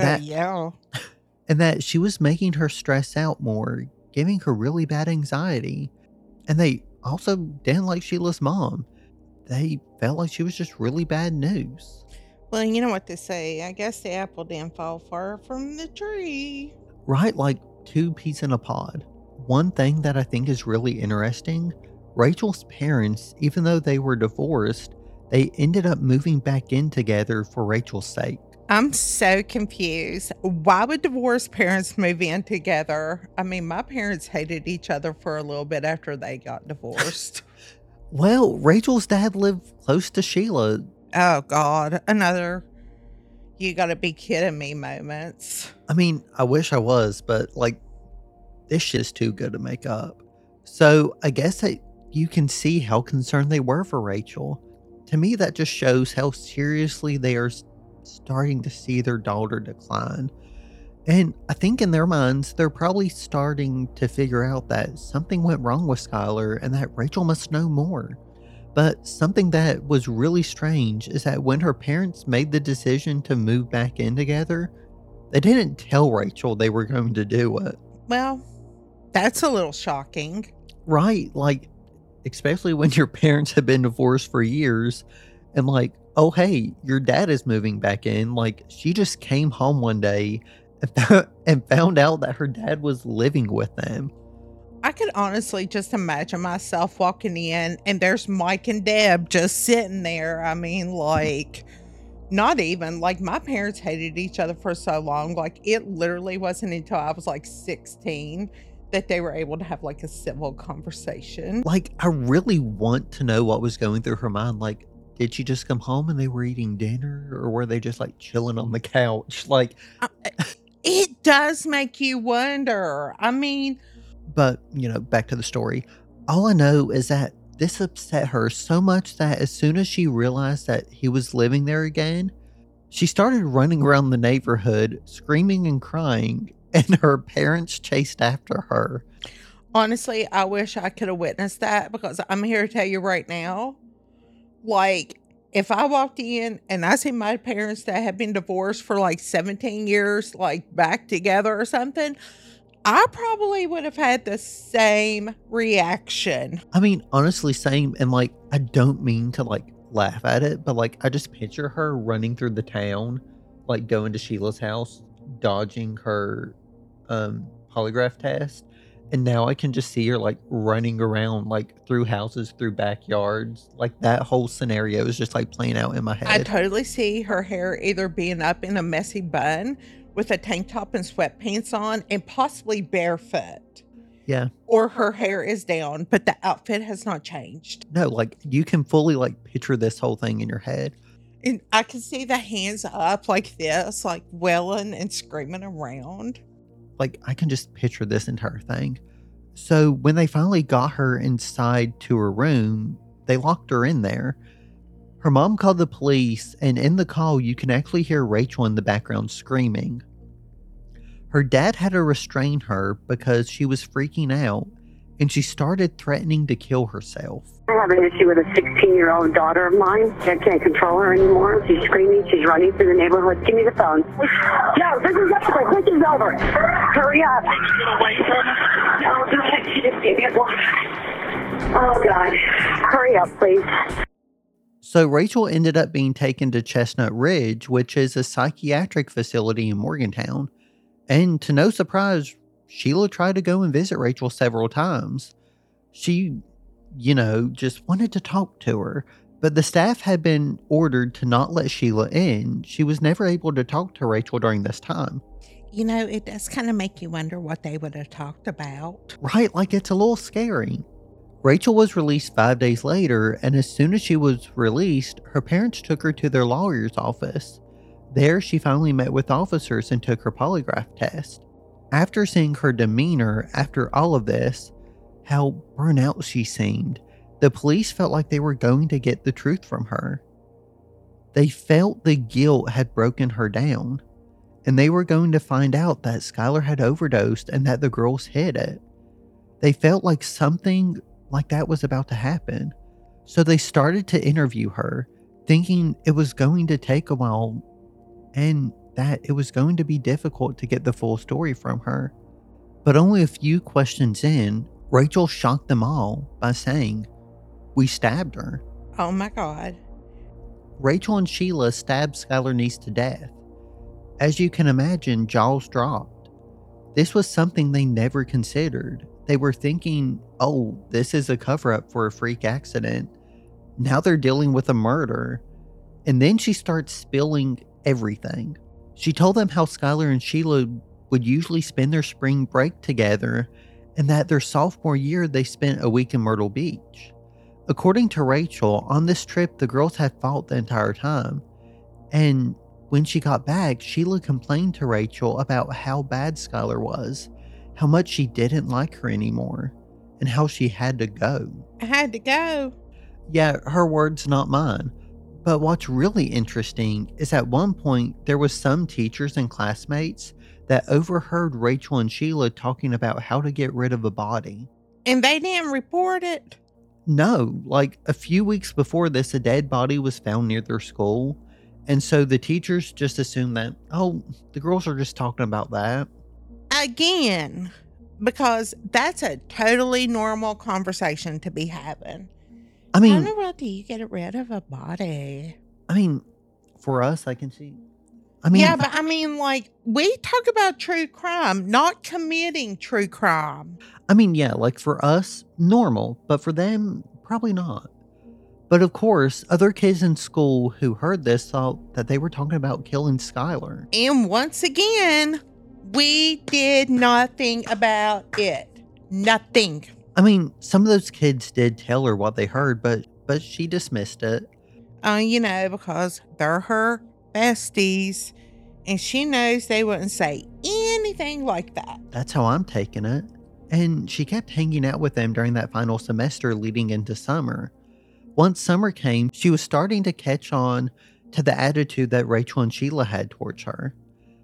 that she was making her stress out more, giving her really bad anxiety. And they also didn't like Sheila's mom. They felt like she was just really bad news. Well, you know what they say. I guess the apple didn't fall far from the tree. Right, like two peas in a pod. One thing that I think is really interesting, Rachel's parents, even though they were divorced, they ended up moving back in together for Rachel's sake. I'm so confused. Why would divorced parents move in together? I mean, my parents hated each other for a little bit after they got divorced. Well, Rachel's dad lived close to Sheila. Oh, God. Another you gotta be kidding me moments. I mean, I wish I was, but like, this shit's too good to make up. So I guess that you can see how concerned they were for Rachel. To me, that just shows how seriously they are starting to see their daughter decline. And I think in their minds, they're probably starting to figure out that something went wrong with Skylar and that Rachel must know more. But something that was really strange is that when her parents made the decision to move back in together, they didn't tell Rachel they were going to do it. Well, that's a little shocking. Right, like, especially when your parents have been divorced for years and like, oh hey, your dad is moving back in. Like, she just came home one day and found out that her dad was living with them. I could honestly just imagine myself walking in and there's Mike and Deb just sitting there. I mean, like, not even, like, my parents hated each other for so long. Like, it literally wasn't until I was like 16 that they were able to have like a civil conversation. Like, I really want to know what was going through her mind. Like, did she just come home and they were eating dinner, or were they just like chilling on the couch? Like, it does make you wonder. I mean, but, you know, back to the story. All I know is that this upset her so much that as soon as she realized that he was living there again, she started running around the neighborhood, screaming and crying, and her parents chased after her. Honestly, I wish I could have witnessed that, because I'm here to tell you right now, like, if I walked in and I see my parents that have been divorced for like 17 years, like back together or something, I probably would have had the same reaction. I mean, honestly, same. And like, I don't mean to like laugh at it, but like, I just picture her running through the town, like going to Sheila's house, dodging her polygraph test. And now I can just see her like running around like through houses, through backyards. Like, that whole scenario is just like playing out in my head. I totally see her hair either being up in a messy bun with a tank top and sweatpants on and possibly barefoot. Yeah. Or her hair is down, but the outfit has not changed. No, like, you can fully like picture this whole thing in your head. And I can see the hands up like this, like wailing and screaming around. Like, I can just picture this entire thing. So when they finally got her inside to her room, they locked her in there. Her mom called the police, and in the call, you can actually hear Rachel in the background screaming. Her dad had to restrain her because she was freaking out, and she started threatening to kill herself. I have an issue with a 16-year-old daughter of mine. I can't control her anymore. She's screaming. She's running through the neighborhood. Give me the phone. No, this is over. This is over. Hurry up. No, she just gave me a block. Oh, God. Hurry up, please. So Rachel ended up being taken to Chestnut Ridge, which is a psychiatric facility in Morgantown. And to no surprise, Sheila tried to go and visit Rachel several times. She, just wanted to talk to her. But the staff had been ordered to not let Sheila in. She was never able to talk to Rachel during this time. It does kind of make you wonder what they would have talked about. Right, like it's a little scary. Rachel was released 5 days later, and as soon as she was released, her parents took her to their lawyer's office. There, she finally met with officers and took her polygraph test. After seeing her demeanor after all of this, how burnt out she seemed, the police felt like they were going to get the truth from her. They felt the guilt had broken her down, and they were going to find out that Skylar had overdosed and that the girls hid it. They felt like something like that was about to happen, so they started to interview her, thinking it was going to take a while and that it was going to be difficult to get the full story from her. But only a few questions in, Rachel shocked them all by saying, "We stabbed her." Oh my God. Rachel and Sheila stabbed Skylar Neese to death. As you can imagine, jaws dropped. This was something they never considered. They were thinking, oh, this is a cover-up for a freak accident. Now they're dealing with a murder. And then she starts spilling everything. She told them how Skylar and Sheila would usually spend their spring break together, and that their sophomore year they spent a week in Myrtle Beach. According to Rachel, on this trip the girls had fought the entire time. And when she got back, Sheila complained to Rachel about how bad Skylar was, how much she didn't like her anymore, and how she had to go. I had to go. Yeah, her words, not mine. But what's really interesting is at one point there was some teachers and classmates that overheard Rachel and Sheila talking about how to get rid of a body. And they didn't report it? No, like a few weeks before this, a dead body was found near their school. And so the teachers just assumed that, oh, the girls are just talking about that. Again, because that's a totally normal conversation to be having. I mean, how in the world do you get rid of a body? I mean, for us, I can see. I mean, yeah, but I mean, like, we talk about true crime, not committing true crime. I mean, yeah, like for us, normal, but for them, probably not. But of course, other kids in school who heard this thought that they were talking about killing Skylar. And once again, we did nothing about it. Nothing. I mean, some of those kids did tell her what they heard, but she dismissed it. Because they're her besties, and she knows they wouldn't say anything like that. That's how I'm taking it. And she kept hanging out with them during that final semester leading into summer. Once summer came, she was starting to catch on to the attitude that Rachel and Sheila had towards her.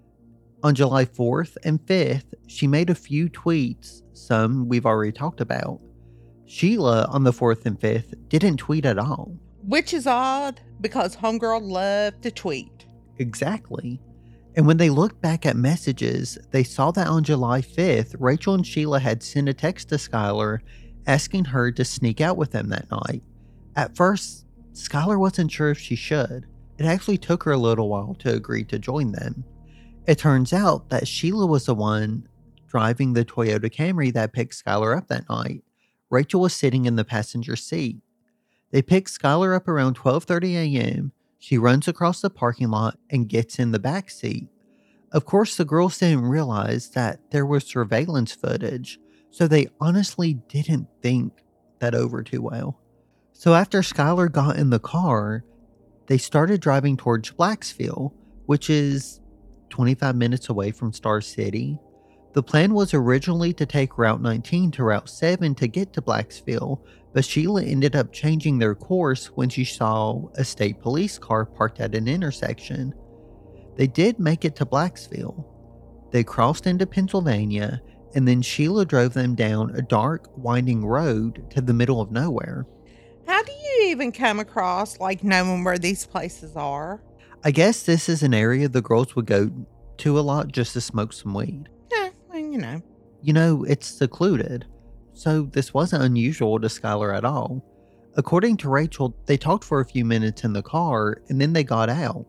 On July 4th and 5th, she made a few tweets, some we've already talked about. Sheila, on the 4th and 5th, didn't tweet at all. Which is odd, because homegirl loved to tweet. Exactly. And when they looked back at messages, they saw that on July 5th, Rachel and Sheila had sent a text to Skylar asking her to sneak out with them that night. At first, Skylar wasn't sure if she should. It actually took her a little while to agree to join them. It turns out that Sheila was the one driving the Toyota Camry that picked Skylar up that night. Rachel was sitting in the passenger seat. They picked Skylar up around 12:30 a.m. She runs across the parking lot and gets in the back seat. Of course, the girls didn't realize that there was surveillance footage, so they honestly didn't think that over too well. So after Skylar got in the car, they started driving towards Blacksville, which is 25 minutes away from Star City. The plan was originally to take Route 19 to Route 7 to get to Blacksville, but Sheila ended up changing their course when she saw a state police car parked at an intersection. They did make it to Blacksville. They crossed into Pennsylvania, and then Sheila drove them down a dark, winding road to the middle of nowhere. How do you even come across, knowing where these places are? I guess this is an area the girls would go to a lot just to smoke some weed. Yeah, well, It's secluded. so this wasn't unusual to Skylar at all. According to Rachel, they talked for a few minutes in the car and then they got out.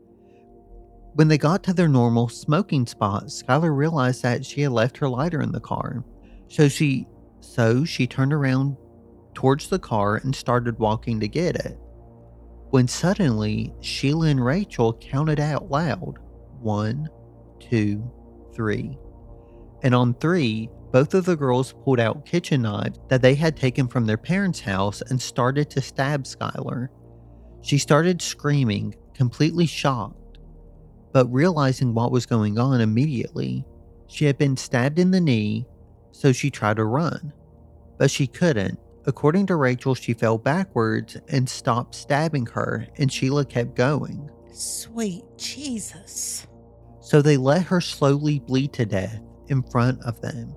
When they got to their normal smoking spot, Skylar realized that she had left her lighter in the car. So she turned around towards the car and started walking to get it. When suddenly, Sheila and Rachel counted out loud, 1, 2, 3. And on 3, both of the girls pulled out kitchen knives that they had taken from their parents' house and started to stab Skylar. She started screaming, completely shocked, but realizing what was going on immediately. She had been stabbed in the knee, so she tried to run, but she couldn't. According to Rachel, she fell backwards and stopped stabbing her, and Sheila kept going. Sweet Jesus. So they let her slowly bleed to death in front of them.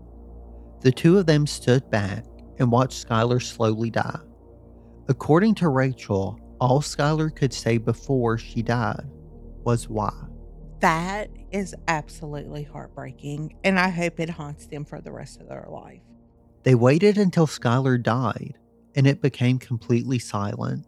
The two of them stood back and watched Skylar slowly die. According to Rachel, all Skylar could say before she died was why. That is absolutely heartbreaking, and I hope it haunts them for the rest of their life. They waited until Skylar died, and it became completely silent.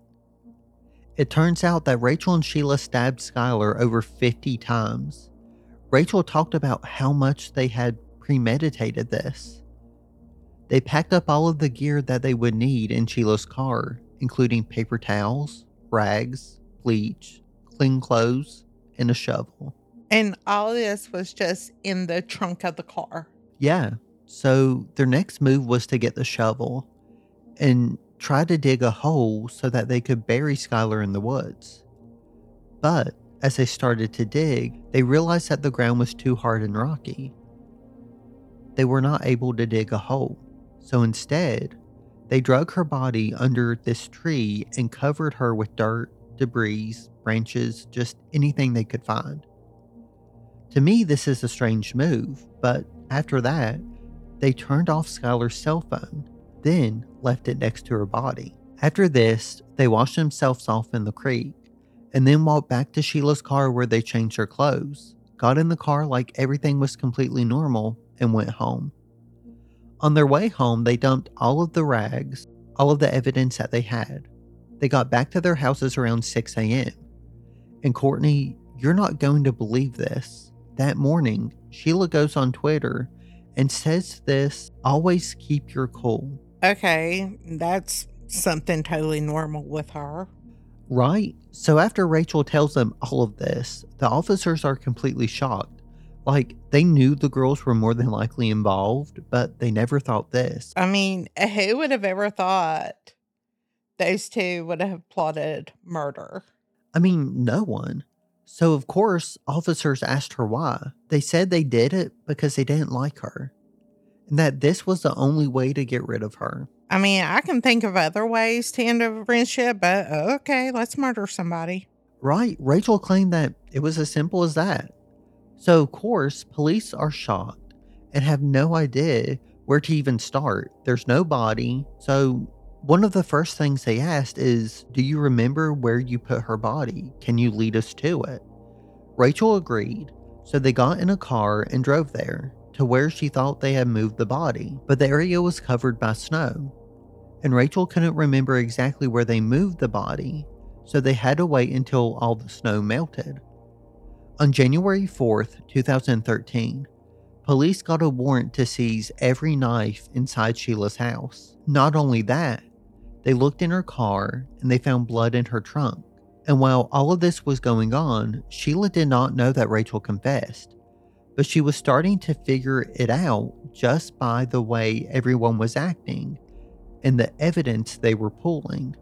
It turns out that Rachel and Sheila stabbed Skylar over 50 times. Rachel talked about how much they had premeditated this. They packed up all of the gear that they would need in Sheila's car, including paper towels, rags, bleach, clean clothes, and a shovel. And all of this was just in the trunk of the car. Yeah. So their next move was to get the shovel and try to dig a hole so that they could bury Skylar in the woods. But as they started to dig, they realized that the ground was too hard and rocky. They were not able to dig a hole. So instead, they drug her body under this tree and covered her with dirt, debris, branches, just anything they could find. To me, this is a strange move, but after that, they turned off Skylar's cell phone, then left it next to her body. After this, they washed themselves off in the creek, and then walked back to Sheila's car where they changed their clothes, got in the car like everything was completely normal, and went home. On their way home, they dumped all of the rags, all of the evidence that they had. They got back to their houses around 6 a.m. And Courtney, you're not going to believe this. That morning, Sheila goes on Twitter and says this, always keep your cool. Okay, that's something totally normal with her. Right? So after Rachel tells them all of this, the officers are completely shocked. Like, they knew the girls were more than likely involved, but they never thought this. I mean, who would have ever thought those two would have plotted murder? I mean, no one. So, of course, officers asked her why. They said they did it because they didn't like her, and that this was the only way to get rid of her. I mean, I can think of other ways to end a friendship, but okay, let's murder somebody. Right. Rachel claimed that it was as simple as that. So, of course, police are shocked and have no idea where to even start. There's no body. So, one of the first things they asked is, do you remember where you put her body? Can you lead us to it? Rachel agreed. So they got in a car and drove there to where she thought they had moved the body, but the area was covered by snow. And Rachel couldn't remember exactly where they moved the body, so they had to wait until all the snow melted. On January 4th, 2013, police got a warrant to seize every knife inside Sheila's house. Not only that, they looked in her car and they found blood in her trunk. And while all of this was going on, Sheila did not know that Rachel confessed, but she was starting to figure it out just by the way everyone was acting and the evidence they were pulling.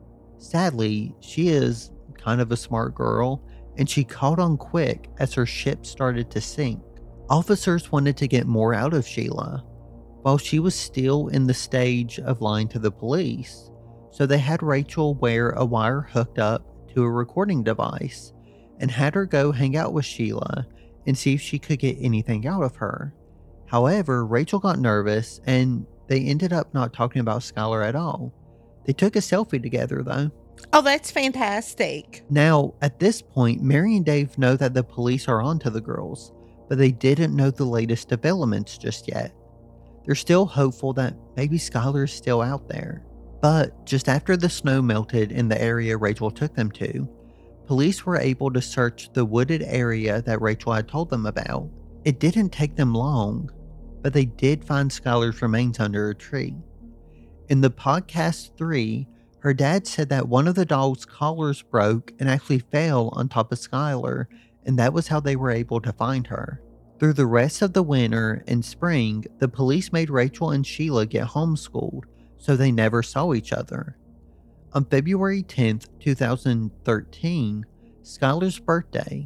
Sadly, she is kind of a smart girl, and she caught on quick as her ship started to sink. Officers wanted to get more out of Sheila, while she was still in the stage of lying to the police, so they had Rachel wear a wire hooked up to a recording device and had her go hang out with Sheila and see if she could get anything out of her. However, Rachel got nervous and they ended up not talking about Skylar at all. They took a selfie together though. Oh, that's fantastic. Now, at this point, Mary and Dave know that the police are onto the girls, but they didn't know the latest developments just yet. They're still hopeful that maybe Skylar is still out there. But just after the snow melted in the area Rachel took them to, police were able to search the wooded area that Rachel had told them about. It didn't take them long, but they did find Skylar's remains under a tree. In the podcast 3, her dad said that one of the dog's collars broke and actually fell on top of Skylar, and that was how they were able to find her. Through the rest of the winter and spring, the police made Rachel and Sheila get homeschooled, so they never saw each other. On February 10th, 2013, Skylar's birthday,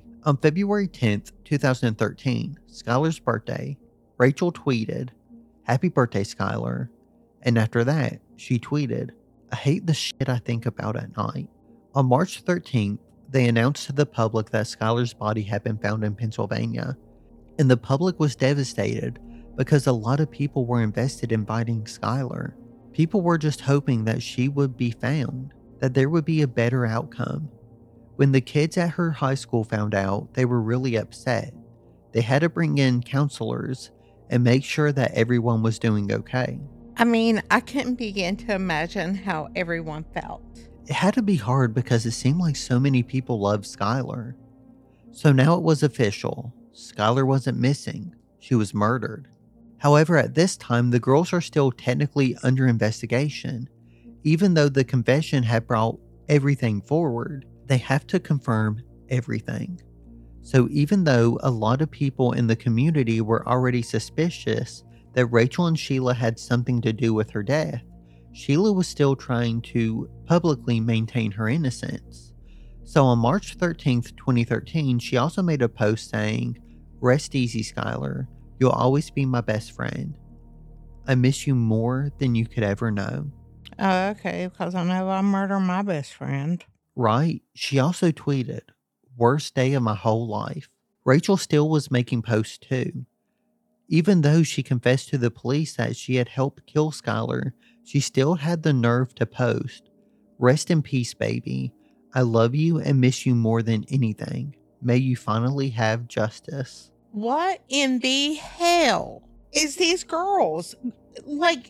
Rachel tweeted, "Happy birthday, Skylar." And after that, she tweeted, "I hate the shit I think about at night." On March 13th, they announced to the public that Skylar's body had been found in Pennsylvania, and the public was devastated because a lot of people were invested in finding Skylar. People were just hoping that she would be found, that there would be a better outcome. When the kids at her high school found out, they were really upset. They had to bring in counselors and make sure that everyone was doing okay. I mean, I couldn't begin to imagine how everyone felt. It had to be hard because it seemed like so many people loved Skylar. So now it was official. Skylar wasn't missing. She was murdered. However, at this time, the girls are still technically under investigation. Even though the confession had brought everything forward, they have to confirm everything. So even though a lot of people in the community were already suspicious that Rachel and Sheila had something to do with her death, Sheila was still trying to publicly maintain her innocence. So on March 13th, 2013, she also made a post saying, "Rest easy, Skylar. You'll always be my best friend. I miss you more than you could ever know." Oh, okay, because I know I murdered my best friend. Right? She also tweeted, "Worst day of my whole life." Rachel still was making posts too. Even though she confessed to the police that she had helped kill Skylar, she still had the nerve to post, "Rest in peace, baby. I love you and miss you more than anything. May you finally have justice." What in the hell is these girls? Like,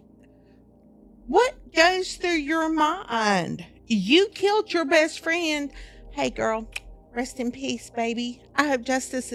what goes through your mind? You killed your best friend. Hey, girl, rest in peace, baby. I hope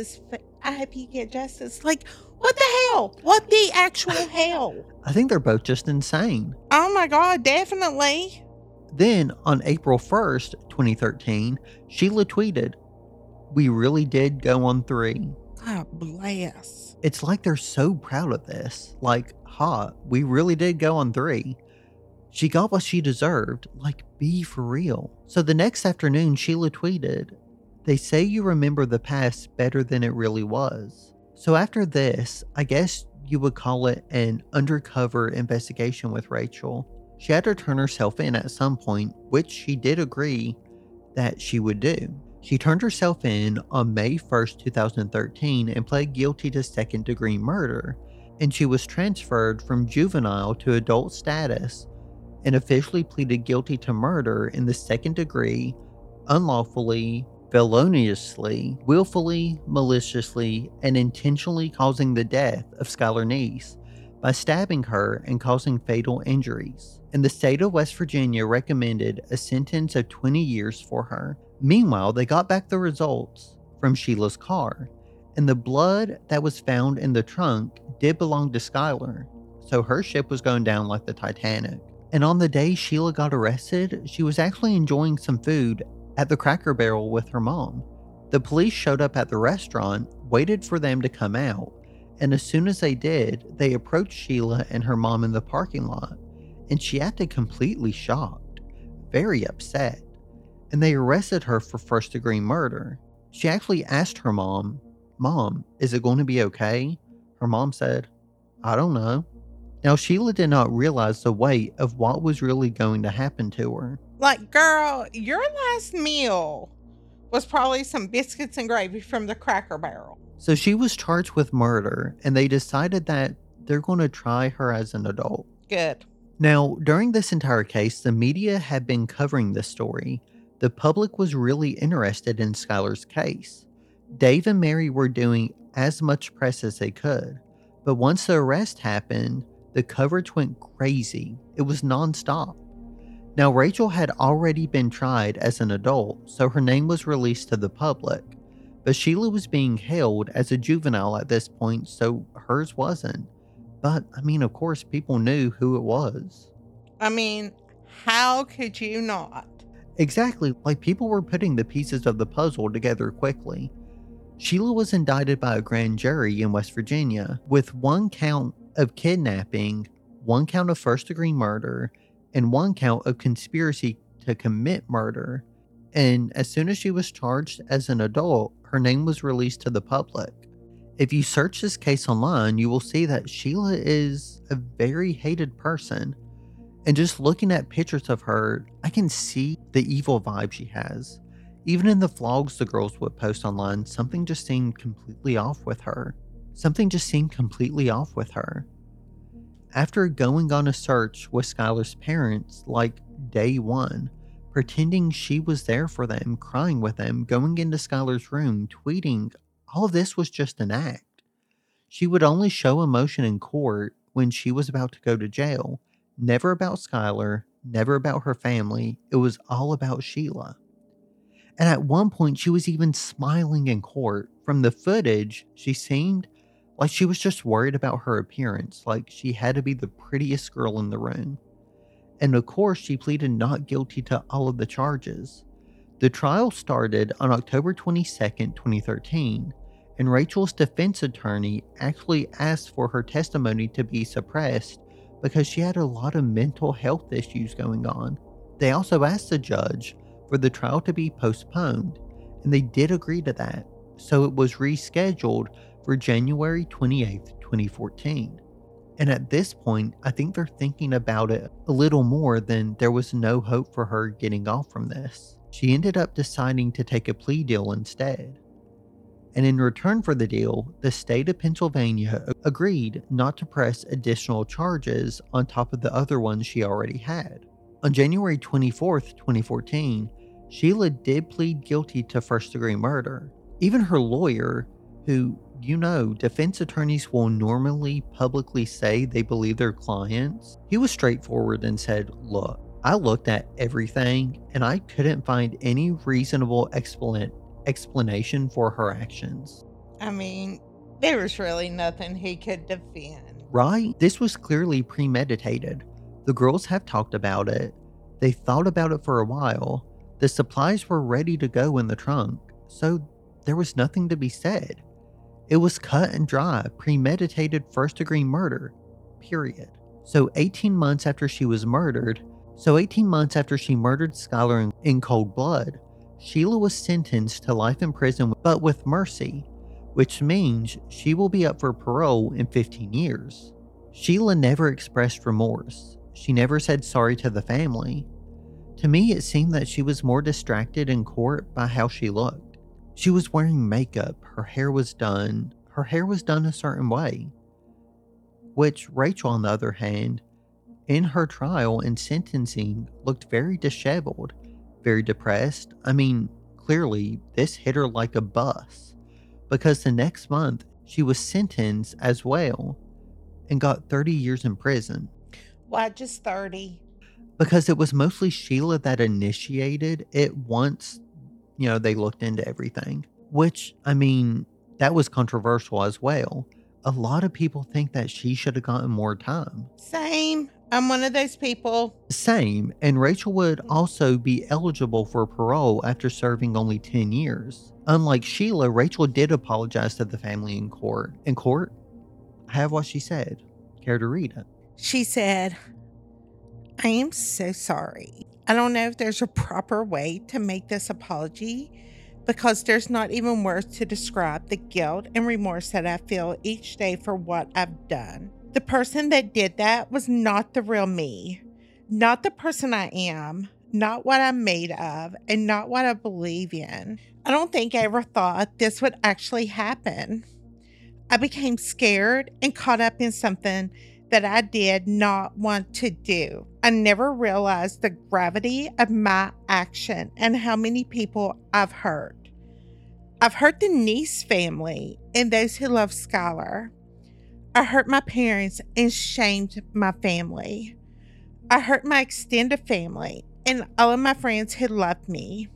I hope you get justice. Like, what the hell? What the actual hell? I think they're both just insane. Oh my God, definitely. Then, on April 1st, 2013, Sheila tweeted, "We really did go on 3. God bless. It's like they're so proud of this. Like, we really did go on 3. She got what she deserved. Like, be for real. So the next afternoon, Sheila tweeted, "They say you remember the past better than it really was." So after this, I guess you would call it an undercover investigation with Rachel. She had to turn herself in at some point, which she did agree that she would do. She turned herself in on May 1st, 2013 and pled guilty to second-degree murder, and she was transferred from juvenile to adult status and officially pleaded guilty to murder in the second degree, unlawfully, feloniously, willfully, maliciously, and intentionally causing the death of Skylar Neese by stabbing her and causing fatal injuries. And the state of West Virginia recommended a sentence of 20 years for her. Meanwhile, they got back the results from Sheila's car, and the blood that was found in the trunk did belong to Skylar, so her ship was going down like the Titanic. And on the day Sheila got arrested, she was actually enjoying some food at the Cracker Barrel with her mom. The police showed up at the restaurant, waited for them to come out, and as soon as they did, they approached Sheila and her mom in the parking lot, and she acted completely shocked, very upset, and they arrested her for first-degree murder. She actually asked her mom, "Mom, is it going to be okay?" Her mom said, "I don't know." Now, Sheila did not realize the weight of what was really going to happen to her. Like, girl, your last meal was probably some biscuits and gravy from the Cracker Barrel. So she was charged with murder, and they decided that they're going to try her as an adult. Good. Now, during this entire case, the media had been covering this story. The public was really interested in Skylar's case. Dave and Mary were doing as much press as they could. But once the arrest happened, The coverage went crazy. It was nonstop. Now, Rachel had already been tried as an adult, so her name was released to the public. But Sheila was being held as a juvenile at this point, so hers wasn't. But, of course, people knew who it was. How could you not? Exactly, like people were putting the pieces of the puzzle together quickly. Sheila was indicted by a grand jury in West Virginia with 1 count of kidnapping, 1 count of first-degree murder, and 1 count of conspiracy to commit murder. And as soon as she was charged as an adult, her name was released to the public. If you search this case online, you will see that Sheila is a very hated person. And just looking at pictures of her, I can see the evil vibe she has. Even in the vlogs the girls would post online, something just seemed completely off with her. After going on a search with Skylar's parents, like day 1, pretending she was there for them, crying with them, going into Skylar's room, tweeting, all of this was just an act. She would only show emotion in court when she was about to go to jail. Never about Skylar, never about her family. It was all about Sheila. And at one point, she was even smiling in court. From the footage, she seemed like she was just worried about her appearance, like she had to be the prettiest girl in the room. And of course, she pleaded not guilty to all of the charges. The trial started on October 22nd, 2013, and Rachel's defense attorney actually asked for her testimony to be suppressed because she had a lot of mental health issues going on. They also asked the judge for the trial to be postponed, and they did agree to that, so it was rescheduled for January 28th, 2014. And at this point, I think they're thinking about it a little more than there was no hope for her getting off from this. She ended up deciding to take a plea deal instead. And in return for the deal, the state of Pennsylvania agreed not to press additional charges on top of the other ones she already had. On January 24th, 2014, Sheila did plead guilty to first-degree murder. Even her lawyer, who, defense attorneys will normally publicly say they believe their clients, he was straightforward and said, look, I looked at everything and I couldn't find any reasonable explanation for her actions. There was really nothing he could defend. Right? This was clearly premeditated. The girls have talked about it. They thought about it for a while. The supplies were ready to go in the trunk, so there was nothing to be said. It was cut and dry, premeditated first-degree murder, period. So 18 months after she murdered Skylar in cold blood, Sheila was sentenced to life in prison, but with mercy, which means she will be up for parole in 15 years. Sheila never expressed remorse. She never said sorry to the family. To me, it seemed that she was more distracted in court by how she looked. She was wearing makeup, her hair was done a certain way. Which Rachel, on the other hand, in her trial and sentencing, looked very disheveled, very depressed. Clearly, this hit her like a bus, because the next month, she was sentenced as well and got 30 years in prison. Why just 30? Because it was mostly Sheila that initiated it once, they looked into everything. Which, that was controversial as well. A lot of people think that she should have gotten more time. Same. I'm one of those people. Same. And Rachel would also be eligible for parole after serving only 10 years. Unlike Sheila, Rachel did apologize to the family in court. In court, I have what she said. Care to read it? She said, I am so sorry. I don't know if there's a proper way to make this apology, because there's not even words to describe the guilt and remorse that I feel each day for what I've done. The person that did that was not the real me, not the person I am, not what I'm made of, and not what I believe in. I don't think I ever thought this would actually happen. I became scared and caught up in something that I did not want to do. I never realized the gravity of my action and how many people I've hurt. I've hurt the Neese family and those who love Skylar. I hurt my parents and shamed my family. I hurt my extended family and all of my friends who loved me.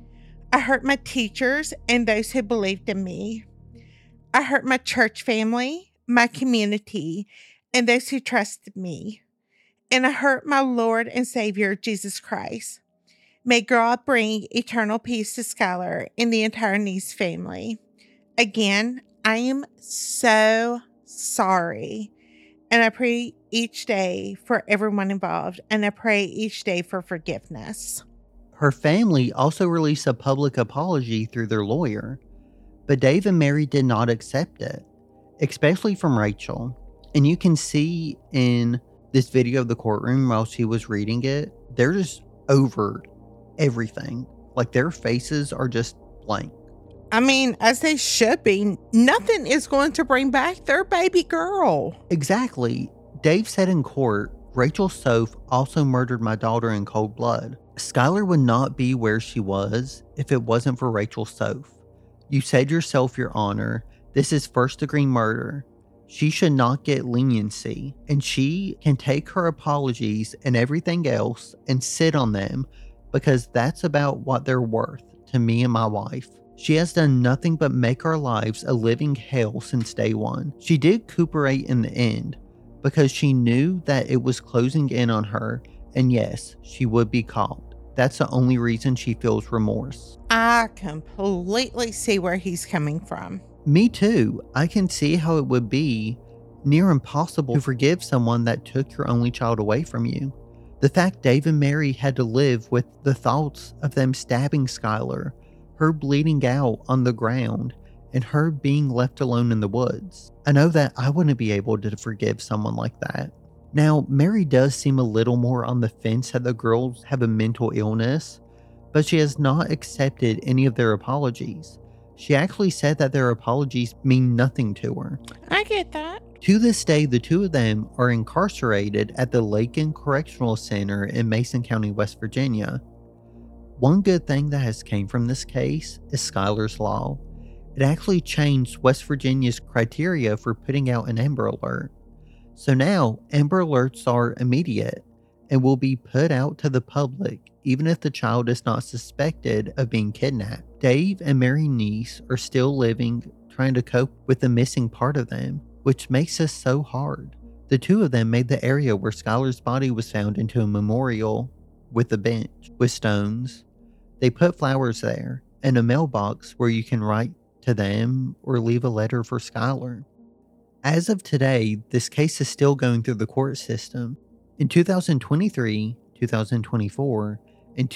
I hurt my teachers and those who believed in me. I hurt my church family, my community, and those who trusted me. And I hurt my Lord and Savior, Jesus Christ. May God bring eternal peace to Skylar and the entire Neese family. Again, I am so sorry. And I pray each day for everyone involved. And I pray each day for forgiveness. Her family also released a public apology through their lawyer, but Dave and Mary did not accept it, especially from Rachel. And you can see in this video of the courtroom while she was reading it, they're just over everything. Like their faces are just blank. I mean, as they should be. Nothing is going to bring back their baby girl. Exactly. Dave said in court, Rachel Soph also murdered my daughter in cold blood. Skylar would not be where she was if it wasn't for Rachel Soph. You said yourself, Your Honor, this is first-degree murder. She should not get leniency, and she can take her apologies and everything else and sit on them because that's about what they're worth to me and my wife. She has done nothing but make our lives a living hell since day one. She did recuperate in the end because she knew that it was closing in on her, and yes, she would be caught. That's the only reason she feels remorse. I completely see where he's coming from. Me too. I can see how it would be near impossible to forgive someone that took your only child away from you. The fact Dave and Mary had to live with the thoughts of them stabbing Skylar, her bleeding out on the ground, and her being left alone in the woods. I know that I wouldn't be able to forgive someone like that. Now, Mary does seem a little more on the fence that the girls have a mental illness, but she has not accepted any of their apologies. She actually said that their apologies mean nothing to her. I get that. To this day, the two of them are incarcerated at the Lakin Correctional Center in Mason County, West Virginia. One good thing that has came from this case is Skylar's Law. It actually changed West Virginia's criteria for putting out an Amber Alert. So now, Amber Alerts are immediate and will be put out to the public even if the child is not suspected of being kidnapped. Dave and Mary Neese are still living, trying to cope with the missing part of them, which makes this so hard. The two of them made the area where Skylar's body was found into a memorial with a bench with stones. They put flowers there and a mailbox where you can write to them or leave a letter for Skylar. As of today, this case is still going through the court system. In 2023, 2024, and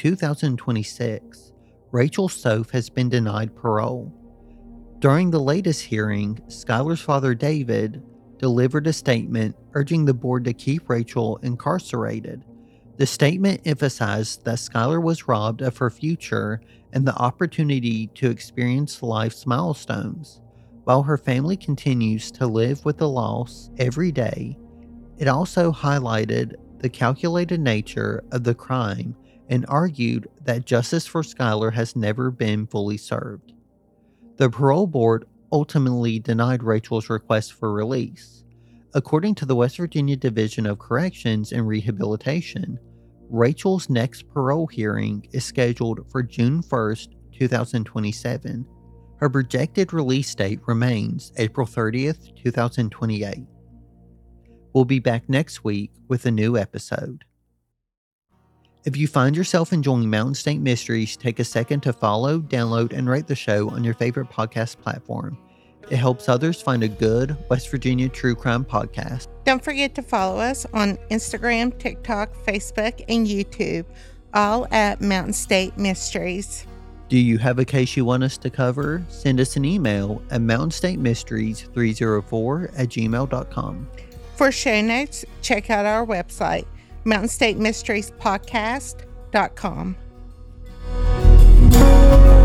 2026, Rachel Soph has been denied parole. During the latest hearing, Skylar's father David delivered a statement urging the board to keep Rachel incarcerated. The statement emphasized that Skylar was robbed of her future and the opportunity to experience life's milestones. While her family continues to live with the loss every day, it also highlighted the calculated nature of the crime and argued that justice for Skylar has never been fully served. The parole board ultimately denied Rachel's request for release. According to the West Virginia Division of Corrections and Rehabilitation, Rachel's next parole hearing is scheduled for June 1st, 2027. Her projected release date remains April 30th, 2028. We'll be back next week with a new episode. If you find yourself enjoying Mountain State Mysteries, take a second to follow, download, and rate the show on your favorite podcast platform. It helps others find a good West Virginia true crime podcast. Don't forget to follow us on Instagram, TikTok, Facebook, and YouTube, all at Mountain State Mysteries. Do you have a case you want us to cover? Send us an email at mountainstatemysteries304@gmail.com. For show notes, check out our website, mountainstatemysteriespodcast.com.